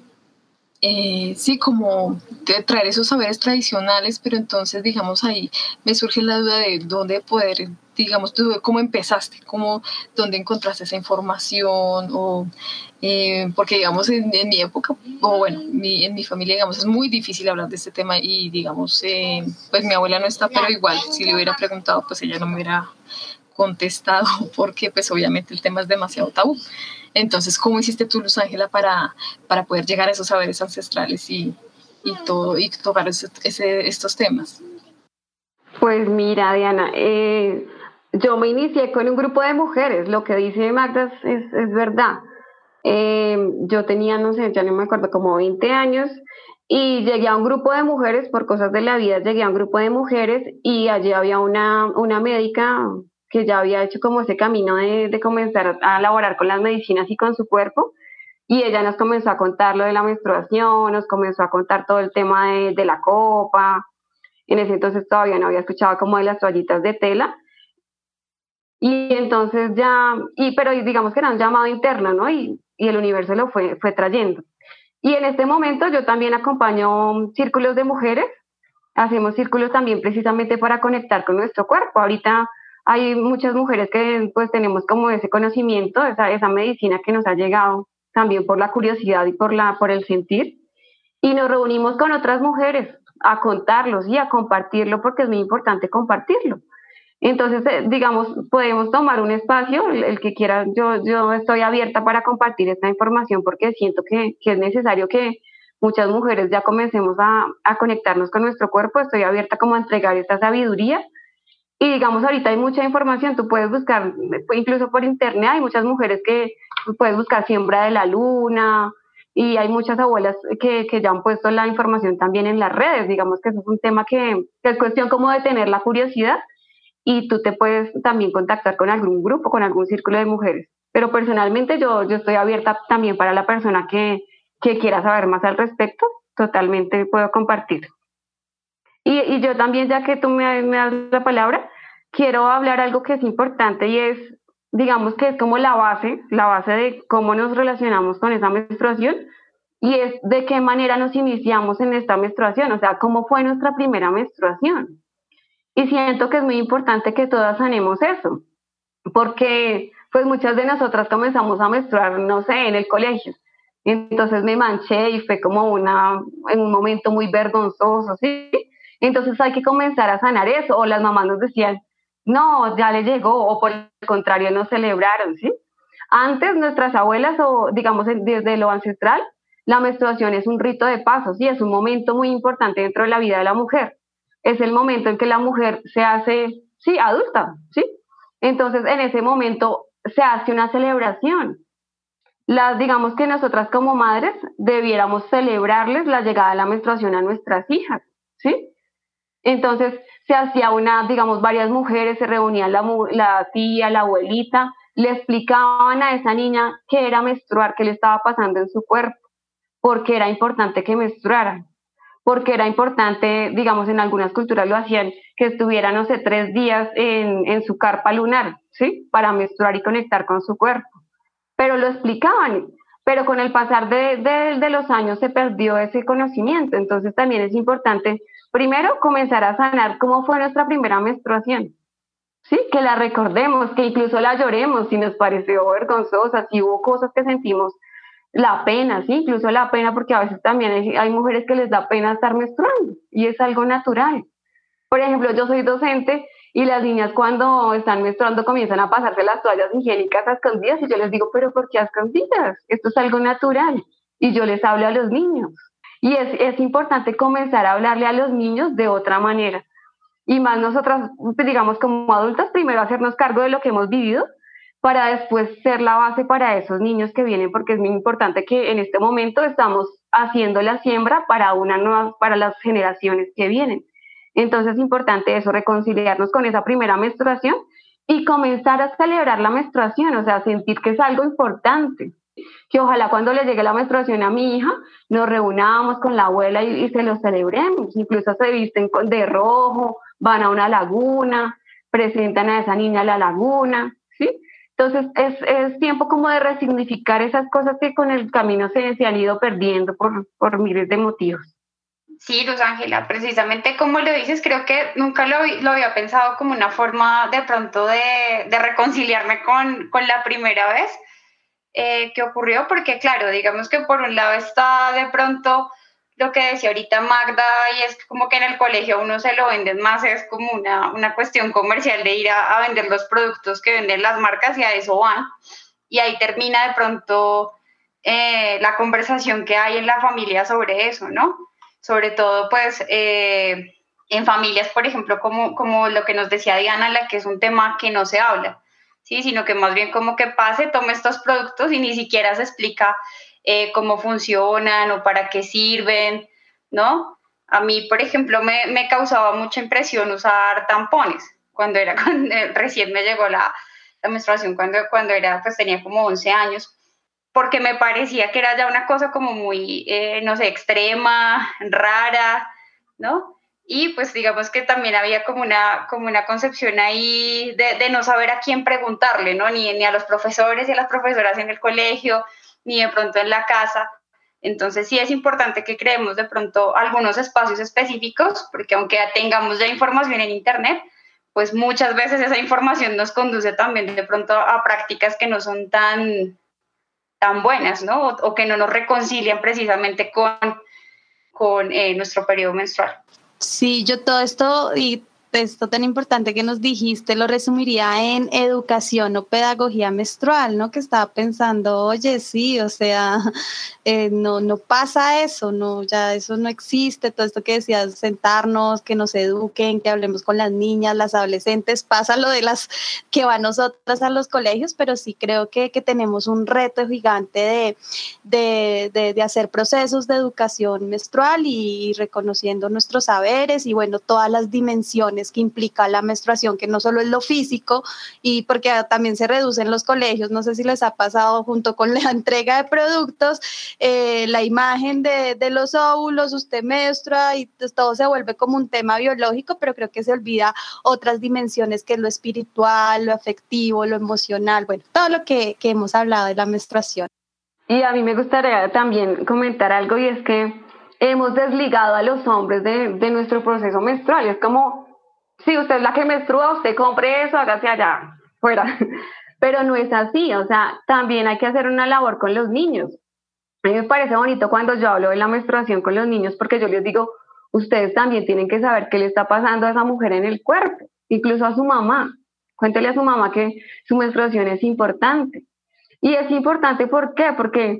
sí, como de traer esos saberes tradicionales, pero entonces, digamos, ahí me surge la duda de dónde poder, digamos, tú cómo empezaste, dónde encontraste esa información, o porque, digamos, en mi época, o bueno, en mi familia, digamos, es muy difícil hablar de este tema y, digamos, pues mi abuela no está, pero igual, si le hubiera preguntado, pues ella no me hubiera contestado, porque pues obviamente el tema es demasiado tabú. Entonces, ¿cómo hiciste tú, Luz Ángela, para poder llegar a esos saberes ancestrales y tocar estos temas? Pues mira, Diana, yo me inicié con un grupo de mujeres, lo que dice Magda es verdad. Yo tenía, no sé, ya no me acuerdo, como 20 años, y llegué a un grupo de mujeres, por cosas de la vida, llegué a un grupo de mujeres y allí había una médica que ya había hecho como ese camino de comenzar a laborar con las medicinas y con su cuerpo, y ella nos comenzó a contar lo de la menstruación, nos comenzó a contar todo el tema de la copa. En ese entonces todavía no había escuchado como de las toallitas de tela, y entonces pero digamos que era un llamado interno, ¿no? Y el universo lo fue trayendo. Y en este momento yo también acompaño círculos de mujeres, hacemos círculos también precisamente para conectar con nuestro cuerpo. Ahorita hay muchas mujeres que pues tenemos como ese conocimiento, esa medicina que nos ha llegado también por la curiosidad y por el sentir, y nos reunimos con otras mujeres a contarlos y a compartirlo, porque es muy importante compartirlo. Entonces, digamos, podemos tomar un espacio, el que quiera, yo estoy abierta para compartir esta información, porque siento que es necesario que muchas mujeres ya comencemos a conectarnos con nuestro cuerpo. Estoy abierta como a entregar esta sabiduría. Y digamos, ahorita hay mucha información, tú puedes buscar, incluso por internet, hay muchas mujeres que puedes buscar siembra de la luna, y hay muchas abuelas que ya han puesto la información también en las redes. Digamos que eso es un tema que es cuestión como de tener la curiosidad, y tú te puedes también contactar con algún grupo, con algún círculo de mujeres. Pero personalmente yo estoy abierta también para la persona que quiera saber más al respecto, totalmente puedo compartir. Y yo también, ya que tú me das la palabra, quiero hablar algo que es importante, y es, digamos que es como la base de cómo nos relacionamos con esa menstruación, y es de qué manera nos iniciamos en esta menstruación, o sea, cómo fue nuestra primera menstruación. Y siento que es muy importante que todas sanemos eso, porque pues muchas de nosotras comenzamos a menstruar, no sé, en el colegio. Entonces me manché y fue como en un momento muy vergonzoso, ¿sí? Entonces hay que comenzar a sanar eso. O las mamás nos decían, no, ya le llegó, o por el contrario, no celebraron, ¿sí? Antes nuestras abuelas, o digamos desde lo ancestral, la menstruación es un rito de paso, ¿sí? Es un momento muy importante dentro de la vida de la mujer. Es el momento en que la mujer se hace, sí, adulta, ¿sí? Entonces, en ese momento se hace una celebración. Digamos que nosotras como madres debiéramos celebrarles la llegada de la menstruación a nuestras hijas, ¿sí? Entonces, se hacía digamos, varias mujeres se reunían, la tía, la abuelita, le explicaban a esa niña qué era menstruar, qué le estaba pasando en su cuerpo, por qué era importante que menstruaran, porque era importante, digamos, en algunas culturas lo hacían, que estuviera, no sé, 3 días en su carpa lunar, ¿sí? Para menstruar y conectar con su cuerpo. Pero lo explicaban, pero con el pasar de los años se perdió ese conocimiento. Entonces también es importante, primero, comenzar a sanar cómo fue nuestra primera menstruación, ¿sí? Que la recordemos, que incluso la lloremos si nos pareció vergonzosa, si hubo cosas que sentimos, la pena, ¿sí? Incluso la pena, porque a veces también hay mujeres que les da pena estar menstruando y es algo natural. Por ejemplo, yo soy docente y las niñas cuando están menstruando comienzan a pasarse las toallas higiénicas a escondidas y yo les digo, pero ¿por qué a escondidas? Esto es algo natural. Y yo les hablo a los niños. Y es importante comenzar a hablarle a los niños de otra manera. Y más nosotras, digamos, como adultas, primero hacernos cargo de lo que hemos vivido para después ser la base para esos niños que vienen, porque es muy importante que en este momento estamos haciendo la siembra para las generaciones que vienen. Entonces es importante eso, reconciliarnos con esa primera menstruación y comenzar a celebrar la menstruación, o sea, sentir que es algo importante. Que ojalá cuando le llegue la menstruación a mi hija, nos reunamos con la abuela y se lo celebremos. Incluso se visten de rojo, van a una laguna, presentan a esa niña a la laguna, ¿sí? Entonces es tiempo como de resignificar esas cosas que con el camino se han ido perdiendo por miles de motivos. Sí, Luz Ángela, precisamente como lo dices, creo que nunca lo había pensado como una forma de pronto de reconciliarme con la primera vez que ocurrió, porque claro, digamos que por un lado está de pronto lo que decía ahorita Magda, y es como que en el colegio uno se lo venden más, es como una cuestión comercial de ir a vender los productos que venden las marcas y a eso van, y ahí termina de pronto la conversación que hay en la familia sobre eso, ¿no? Sobre todo pues en familias, por ejemplo, como lo que nos decía Diana, la que es un tema que no se habla, ¿sí? Sino que más bien como que pase, tome estos productos y ni siquiera se explica cómo funcionan o para qué sirven, ¿no? A mí, por ejemplo, me causaba mucha impresión usar tampones cuando recién me llegó la menstruación, cuando era, pues tenía como 11 años, porque me parecía que era ya una cosa como muy, no sé, extrema, rara, ¿no? Y pues digamos que también había como una concepción ahí de no saber a quién preguntarle, ¿no? Ni a los profesores y a las profesoras en el colegio, ni de pronto en la casa. Entonces sí es importante que creemos de pronto algunos espacios específicos, porque aunque tengamos ya información en Internet, pues muchas veces esa información nos conduce también de pronto a prácticas que no son tan buenas, ¿no? O que no nos reconcilian precisamente con nuestro periodo menstrual. Sí, yo todo esto tan importante que nos dijiste lo resumiría en educación o pedagogía menstrual, ¿no? Que estaba pensando, oye, sí, o sea, no pasa eso, no, ya eso no existe, todo esto que decías, sentarnos, que nos eduquen, que hablemos con las niñas, las adolescentes, pasa lo de las que van nosotras a los colegios, pero sí creo que tenemos un reto gigante de hacer procesos de educación menstrual y reconociendo nuestros saberes y bueno, todas las dimensiones que implica la menstruación, que no solo es lo físico, y porque también se reduce en los colegios, no sé si les ha pasado junto con la entrega de productos, la imagen de los óvulos, usted menstrua y todo se vuelve como un tema biológico, pero creo que se olvida otras dimensiones que es lo espiritual, lo afectivo, lo emocional, bueno, todo lo que hemos hablado de la menstruación. Y a mí me gustaría también comentar algo y es que hemos desligado a los hombres de nuestro proceso menstrual, es como si usted es la que menstrua, usted compre eso, hágase allá, fuera. Pero no es así, o sea, también hay que hacer una labor con los niños. A mí me parece bonito cuando yo hablo de la menstruación con los niños porque yo les digo, ustedes también tienen que saber qué le está pasando a esa mujer en el cuerpo, incluso a su mamá. Cuéntele a su mamá que su menstruación es importante. Y es importante, ¿por qué? Porque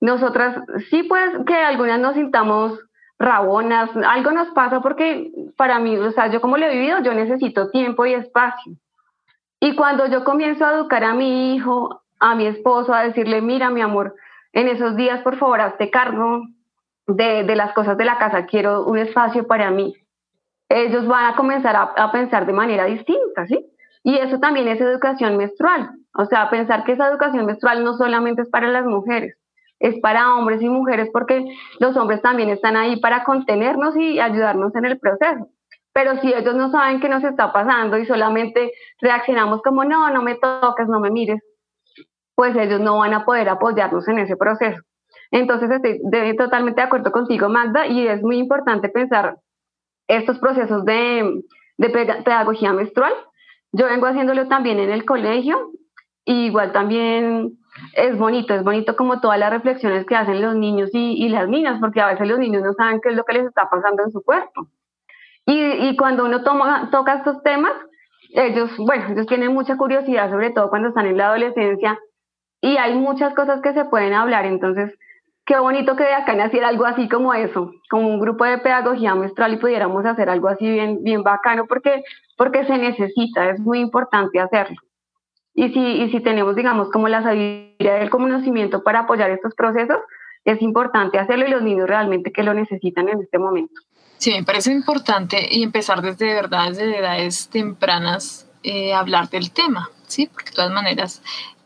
nosotras sí, pues que algunas nos sintamos rabonas, algo nos pasa porque para mí, o sea, yo como lo he vivido, yo necesito tiempo y espacio. Y cuando yo comienzo a educar a mi hijo, a mi esposo, a decirle, mira, mi amor, en esos días, por favor, hazte cargo de las cosas de la casa, quiero un espacio para mí. Ellos van a comenzar a pensar de manera distinta, ¿sí? Y eso también es educación menstrual. O sea, pensar que esa educación menstrual no solamente es para las mujeres, es para hombres y mujeres, porque los hombres también están ahí para contenernos y ayudarnos en el proceso. Pero si ellos no saben qué nos está pasando y solamente reaccionamos como, no, no me toques, no me mires, pues ellos no van a poder apoyarnos en ese proceso. Entonces estoy totalmente de acuerdo contigo, Magda, y es muy importante pensar estos procesos de pedagogía menstrual. Yo vengo haciéndolo también en el colegio, y igual también es bonito como todas las reflexiones que hacen los niños y las niñas, porque a veces los niños no saben qué es lo que les está pasando en su cuerpo. Y cuando uno toca estos temas, ellos tienen mucha curiosidad, sobre todo cuando están en la adolescencia, y hay muchas cosas que se pueden hablar. Entonces, qué bonito que de acá naciera algo así como eso, como un grupo de pedagogía menstrual, y pudiéramos hacer algo así bien bacano, porque se necesita, es muy importante hacerlo. Y si tenemos, digamos, como la sabiduría del conocimiento para apoyar estos procesos, es importante hacerlo, y los niños realmente que lo necesitan en este momento. Sí, me parece importante y empezar desde edades tempranas hablar del tema, ¿sí? Porque de todas maneras,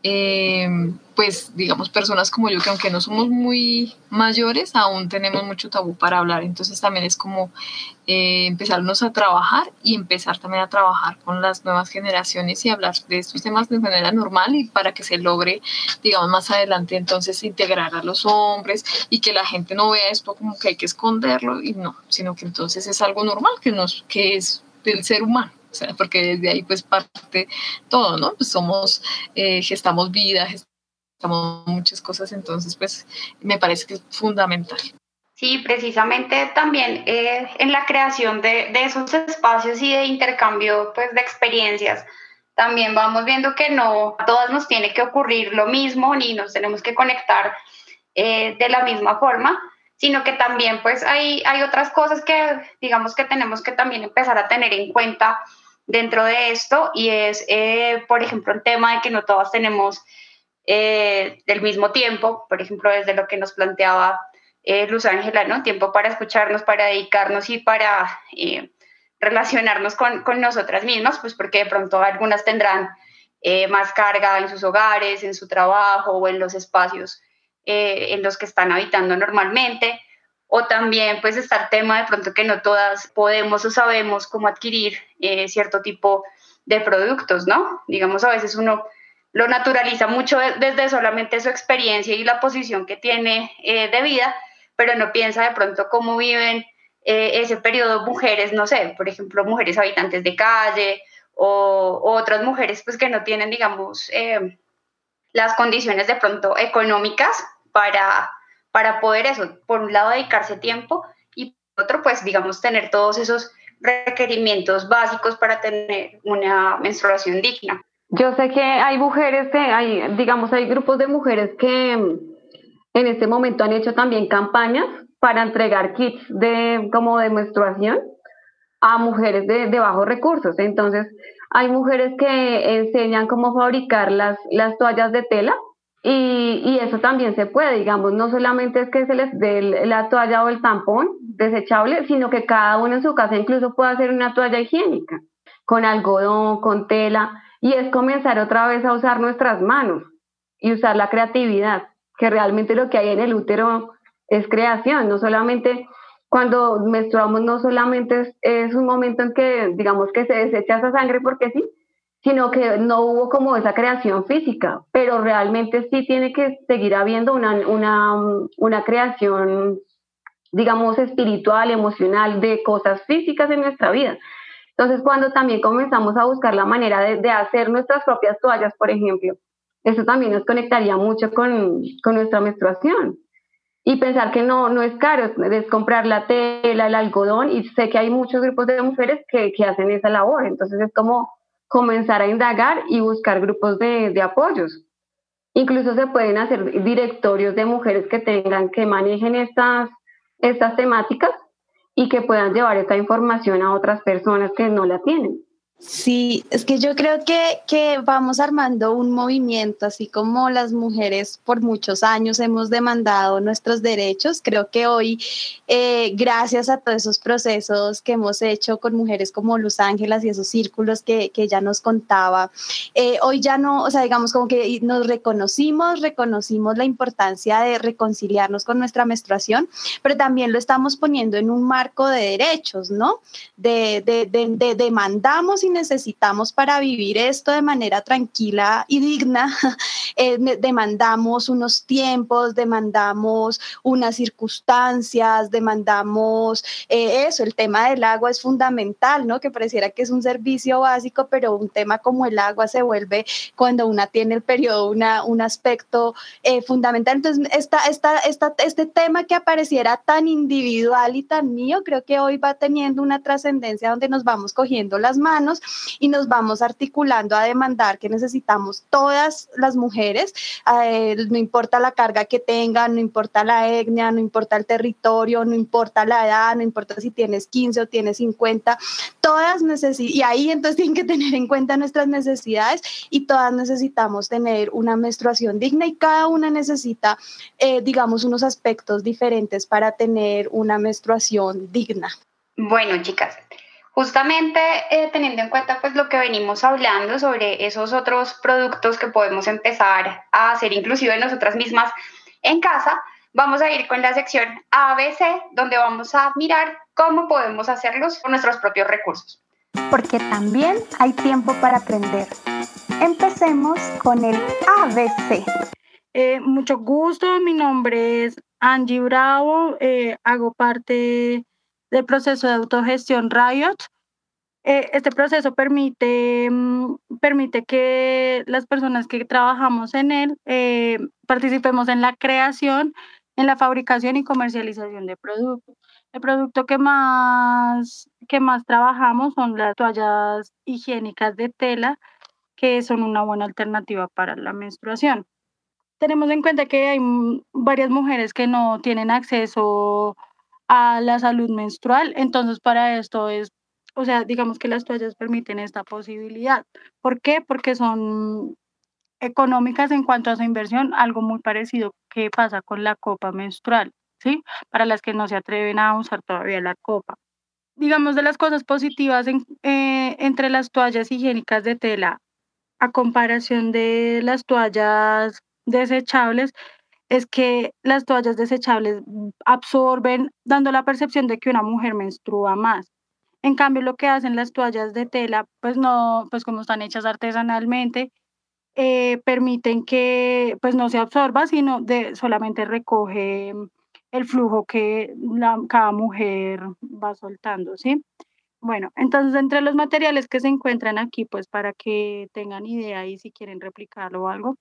pues digamos, personas como yo que aunque no somos muy mayores, aún tenemos mucho tabú para hablar. Entonces también es como empezarnos a trabajar y empezar también a trabajar con las nuevas generaciones y hablar de estos temas de manera normal, y para que se logre, digamos, más adelante entonces integrar a los hombres y que la gente no vea esto como que hay que esconderlo, y no, sino que entonces es algo normal que es del ser humano. O sea, porque desde ahí pues parte todo, ¿no? Pues gestamos vida, gestamos muchas cosas, entonces pues me parece que es fundamental. Sí, precisamente también en la creación de esos espacios y de intercambio pues de experiencias, también vamos viendo que no a todas nos tiene que ocurrir lo mismo, ni nos tenemos que conectar de la misma forma, sino que también pues hay otras cosas que digamos que tenemos que también empezar a tener en cuenta dentro de esto, y es, por ejemplo, el tema de que no todas tenemos del mismo tiempo, por ejemplo, desde lo que nos planteaba Luz Ángela, ¿no? Tiempo para escucharnos, para dedicarnos y para relacionarnos con nosotras mismas, pues porque de pronto algunas tendrán más carga en sus hogares, en su trabajo o en los espacios en los que están habitando normalmente. O también pues está el tema de pronto que no todas podemos o sabemos cómo adquirir cierto tipo de productos, ¿no? Digamos, a veces uno lo naturaliza mucho desde solamente su experiencia y la posición que tiene de vida, pero no piensa de pronto cómo viven ese periodo mujeres, no sé, por ejemplo, mujeres habitantes de calle o otras mujeres pues que no tienen, digamos, las condiciones de pronto económicas para poder eso, por un lado dedicarse tiempo y por otro pues digamos tener todos esos requerimientos básicos para tener una menstruación digna. Yo sé que hay mujeres, hay grupos de mujeres que en este momento han hecho también campañas para entregar kits de menstruación a mujeres de bajos recursos. Entonces, hay mujeres que enseñan cómo fabricar las toallas de tela, y eso también se puede, digamos, no solamente es que se les dé la toalla o el tampón desechable, sino que cada uno en su casa incluso puede hacer una toalla higiénica con algodón, con tela, y es comenzar otra vez a usar nuestras manos y usar la creatividad, que realmente lo que hay en el útero es creación. No solamente cuando menstruamos, no solamente es un momento en que digamos que se desecha esa sangre porque sí, sino que no hubo como esa creación física, pero realmente sí tiene que seguir habiendo una creación, digamos, espiritual, emocional, de cosas físicas en nuestra vida. Entonces, cuando también comenzamos a buscar la manera de hacer nuestras propias toallas, por ejemplo, eso también nos conectaría mucho con nuestra menstruación. Y pensar que no es caro, es comprar la tela, el algodón, y sé que hay muchos grupos de mujeres que hacen esa labor. Entonces es como comenzar a indagar y buscar grupos de apoyos. Incluso se pueden hacer directorios de mujeres que manejen estas temáticas y que puedan llevar esta información a otras personas que no la tienen. Sí, es que yo creo que vamos armando un movimiento, así como las mujeres por muchos años hemos demandado nuestros derechos. Creo que hoy, gracias a todos esos procesos que hemos hecho con mujeres como Luz Ángelas y esos círculos que ella nos contaba, hoy ya no, o sea, digamos como que nos reconocimos la importancia de reconciliarnos con nuestra menstruación, pero también lo estamos poniendo en un marco de derechos, ¿no? Demandamos y necesitamos para vivir esto de manera tranquila y digna, demandamos unos tiempos, demandamos unas circunstancias, demandamos eso, el tema del agua es fundamental, ¿no? Que pareciera que es un servicio básico, pero un tema como el agua se vuelve cuando una tiene el periodo un aspecto fundamental. Entonces, este tema que apareciera tan individual y tan mío, creo que hoy va teniendo una trascendencia donde nos vamos cogiendo las manos y nos vamos articulando a demandar que necesitamos todas las mujeres, no importa la carga que tengan, no importa la etnia, no importa el territorio, no importa la edad, no importa si tienes 15 o tienes 50, todas necesitan, y ahí entonces tienen que tener en cuenta nuestras necesidades y todas necesitamos tener una menstruación digna y cada una necesita, digamos, unos aspectos diferentes para tener una menstruación digna. Bueno, chicas, justamente teniendo en cuenta pues lo que venimos hablando sobre esos otros productos que podemos empezar a hacer inclusive nosotras mismas en casa, vamos a ir con la sección ABC, donde vamos a mirar cómo podemos hacerlos con nuestros propios recursos. Porque también hay tiempo para aprender. Empecemos con el ABC. Mucho gusto, mi nombre es Angie Bravo, hago parte del proceso de autogestión Riot. Este proceso permite que las personas que trabajamos en él participemos en la creación, en la fabricación y comercialización de productos. El producto que más trabajamos son las toallas higiénicas de tela, que son una buena alternativa para la menstruación. Tenemos en cuenta que hay varias mujeres que no tienen acceso a la salud menstrual, entonces para esto digamos que las toallas permiten esta posibilidad. ¿Por qué? Porque son económicas en cuanto a su inversión, algo muy parecido que pasa con la copa menstrual, ¿sí? Para las que no se atreven a usar todavía la copa. Digamos, de las cosas positivas entre las toallas higiénicas de tela a comparación de las toallas desechables, es que las toallas desechables absorben, dando la percepción de que una mujer menstrua más. En cambio, lo que hacen las toallas de tela, pues no, pues como están hechas artesanalmente, permiten que pues no se absorba, sino solamente recoge el flujo que cada mujer va soltando, ¿sí? Bueno, entonces entre los materiales que se encuentran aquí, pues para que tengan idea y si quieren replicarlo o algo,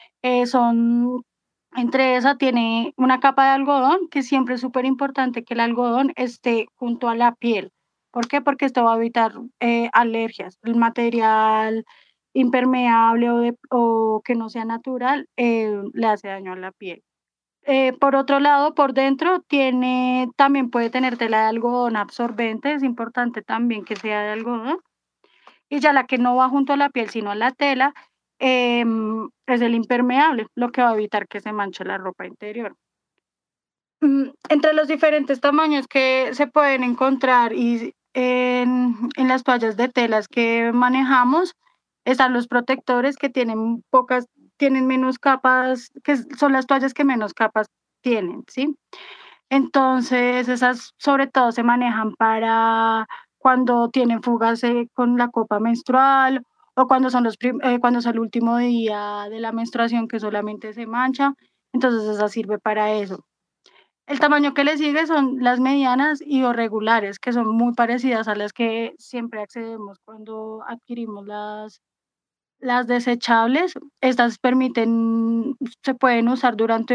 entre esa tiene una capa de algodón, que siempre es súper importante que el algodón esté junto a la piel. ¿Por qué? Porque esto va a evitar alergias. El material impermeable o que no sea natural le hace daño a la piel. Por otro lado, por dentro también puede tener tela de algodón absorbente, es importante también que sea de algodón. Y ya la que no va junto a la piel, sino a la tela, es el impermeable, lo que va a evitar que se manche la ropa interior. Entre los diferentes tamaños que se pueden encontrar en las toallas de telas que manejamos, están los protectores que tienen menos capas, que son las toallas que menos capas tienen, ¿sí? Entonces, esas sobre todo se manejan para cuando tienen fugas con la copa menstrual o cuando cuando es el último día de la menstruación que solamente se mancha. Entonces, esa sirve para eso. El tamaño que le sigue son las medianas y o regulares, que son muy parecidas a las que siempre accedemos cuando adquirimos las desechables. Estas se pueden usar durante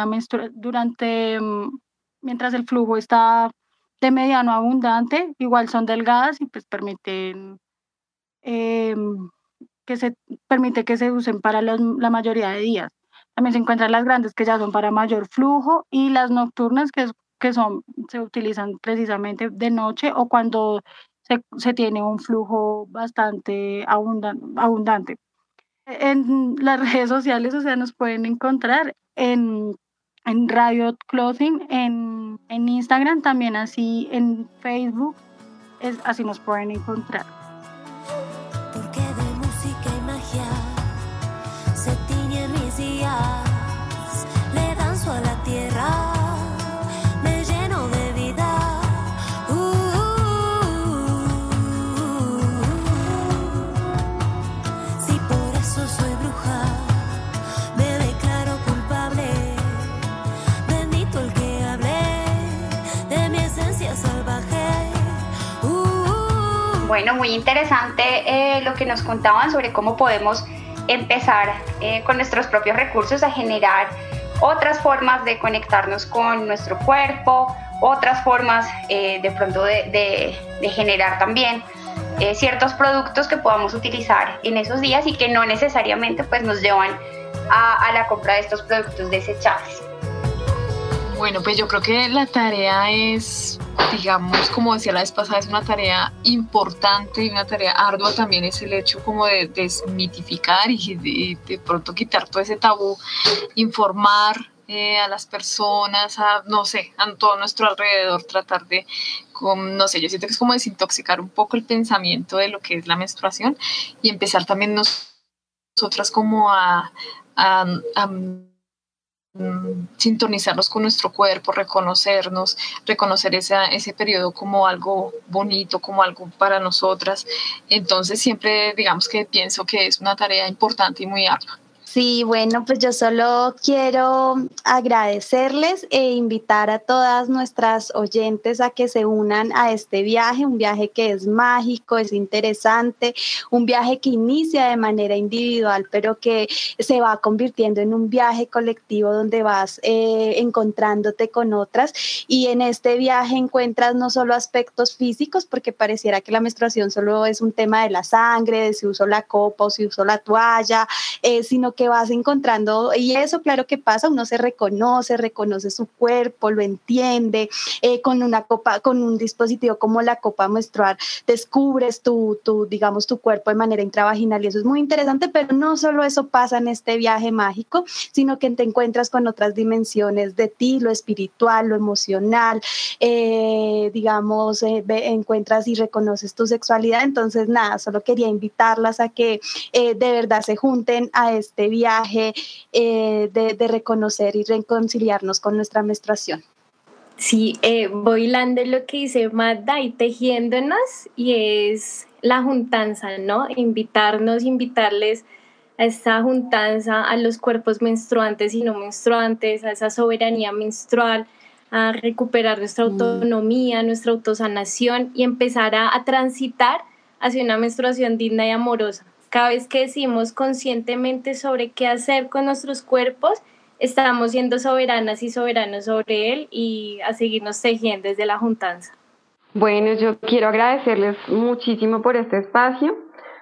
mientras el flujo está de mediano a abundante, igual son delgadas y pues permite que se usen para la mayoría de días. También se encuentran las grandes que ya son para mayor flujo y las nocturnas se utilizan precisamente de noche o cuando se tiene un flujo bastante abundante. En las redes sociales, o sea, nos pueden encontrar en Riot Clothing, en Instagram, también así en Facebook, así nos pueden encontrar. Porque de música y magia se tiñen mis días, le danzo a la tierra, me lleno de vida. Si por eso soy bruja, me declaro culpable. Bendito el que hable de mi esencia salvaje. Bueno, muy interesante lo que nos contaban sobre cómo podemos empezar con nuestros propios recursos a generar otras formas de conectarnos con nuestro cuerpo, otras formas de pronto de generar también ciertos productos que podamos utilizar en esos días y que no necesariamente pues, nos llevan a la compra de estos productos desechables. Bueno, pues yo creo que la tarea es, digamos, como decía la vez pasada, es una tarea importante y una tarea ardua también es el hecho como de desmitificar y de pronto quitar todo ese tabú, informar a las personas, no sé, a todo nuestro alrededor, tratar de, no sé, yo siento que es como desintoxicar un poco el pensamiento de lo que es la menstruación y empezar también nosotras como a sintonizarnos con nuestro cuerpo, reconocernos, reconocer ese periodo como algo bonito, como algo para nosotras. Entonces siempre digamos que pienso que es una tarea importante y muy ardua. Sí, bueno, pues yo solo quiero agradecerles e invitar a todas nuestras oyentes a que se unan a este viaje, un viaje que es mágico, es interesante, un viaje que inicia de manera individual, pero que se va convirtiendo en un viaje colectivo donde vas encontrándote con otras y en este viaje encuentras no solo aspectos físicos, porque pareciera que la menstruación solo es un tema de la sangre, de si uso la copa o si uso la toalla, sino que vas encontrando, y eso claro que pasa, uno se reconoce su cuerpo, lo entiende, con una copa, con un dispositivo como la copa menstrual, descubres digamos, tu cuerpo de manera intravaginal y eso es muy interesante, pero no solo eso pasa en este viaje mágico, sino que te encuentras con otras dimensiones de ti, lo espiritual, lo emocional, digamos, encuentras y reconoces tu sexualidad, entonces nada, solo quería invitarlas a que de verdad se junten a este viaje de reconocer y reconciliarnos con nuestra menstruación. Sí, voy hilando lo que dice Magda y tejiéndonos y es la juntanza, ¿no? Invitarles a esta juntanza, a los cuerpos menstruantes y no menstruantes, a esa soberanía menstrual, a recuperar nuestra autonomía, nuestra autosanación y empezar a transitar hacia una menstruación digna y amorosa. Cada vez que decimos conscientemente sobre qué hacer con nuestros cuerpos, estamos siendo soberanas y soberanos sobre él y a seguirnos tejiendo desde la juntanza. Bueno, yo quiero agradecerles muchísimo por este espacio.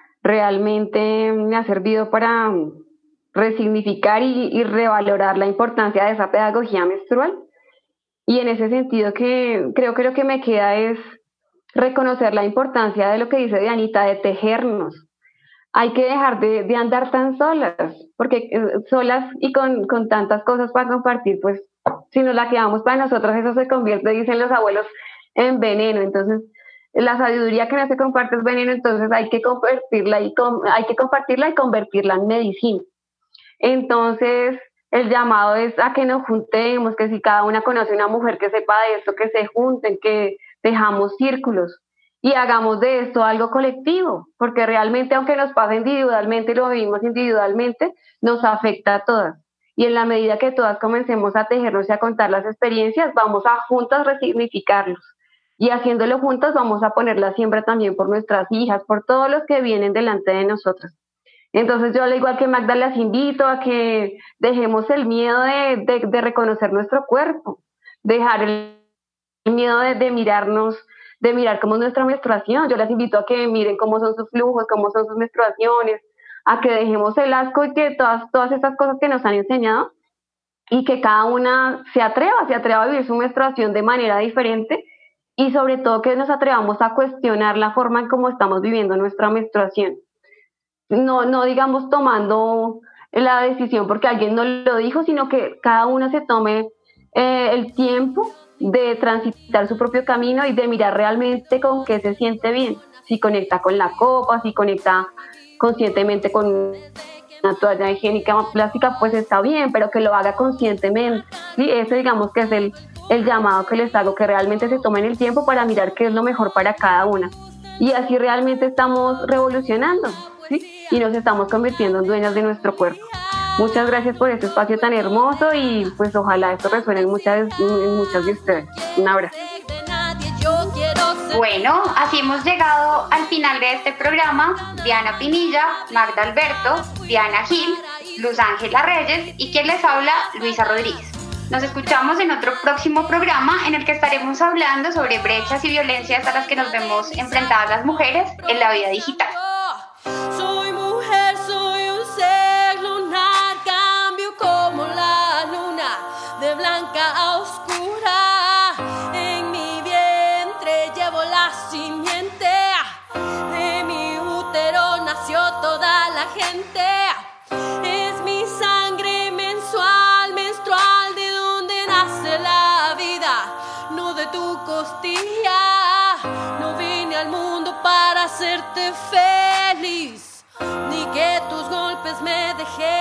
Realmente me ha servido para resignificar y revalorar la importancia de esa pedagogía menstrual. Y en ese sentido creo que lo que me queda es reconocer la importancia de lo que dice Dianita, de tejernos. Hay que dejar de andar tan solas, porque solas y con tantas cosas para compartir, pues si nos la quedamos para nosotras, eso se convierte, dicen los abuelos, en veneno. Entonces, la sabiduría que no se comparte es veneno, entonces hay que compartirla y convertirla en medicina. Entonces, el llamado es a que nos juntemos, que si cada una conoce una mujer que sepa de esto, que se junten, que dejamos círculos y hagamos de esto algo colectivo, porque realmente aunque nos pase individualmente y lo vivimos individualmente, nos afecta a todas. Y en la medida que todas comencemos a tejernos y a contar las experiencias, vamos a juntas resignificarlos. Y haciéndolo juntas vamos a poner la siembra también por nuestras hijas, por todos los que vienen delante de nosotras. Entonces yo, al igual que Magda, las invito a que dejemos el miedo de reconocer nuestro cuerpo, dejar el miedo de mirarnos, de mirar cómo es nuestra menstruación. Yo las invito a que miren cómo son sus flujos, cómo son sus menstruaciones, a que dejemos el asco y que todas estas cosas que nos han enseñado, y que cada una se atreva a vivir su menstruación de manera diferente, y sobre todo que nos atrevamos a cuestionar la forma en cómo estamos viviendo nuestra menstruación. No digamos tomando la decisión porque alguien nos lo dijo, sino que cada una se tome el tiempo de transitar su propio camino y de mirar realmente con qué se siente bien, si conecta con la copa, si conecta conscientemente con una toalla higiénica plástica, pues está bien, pero que lo haga conscientemente, ¿sí? Ese digamos que es el llamado que les hago, que realmente se tomen el tiempo para mirar qué es lo mejor para cada una, y así realmente estamos revolucionando, ¿sí? Y nos estamos convirtiendo en dueñas de nuestro cuerpo. Muchas gracias por este espacio tan hermoso y pues ojalá esto resuene en muchas de ustedes. Un abrazo. Bueno, así hemos llegado al final de este programa. Diana Pinilla, Magda Alberto, Diana Gil, Luz Ángela Reyes y quien les habla, Luisa Rodríguez. Nos escuchamos en otro próximo programa en el que estaremos hablando sobre brechas y violencias a las que nos vemos enfrentadas las mujeres en la vida digital. Soy mujer, soy un ser lunar, cambio como la luna, de blanca a oscura. En mi vientre llevo la simiente, de mi útero nació toda la gente. Es mi sangre menstrual, de donde nace la vida, no de tu costilla. No vine al mundo para hacerte feliz, ni que tus golpes me dejen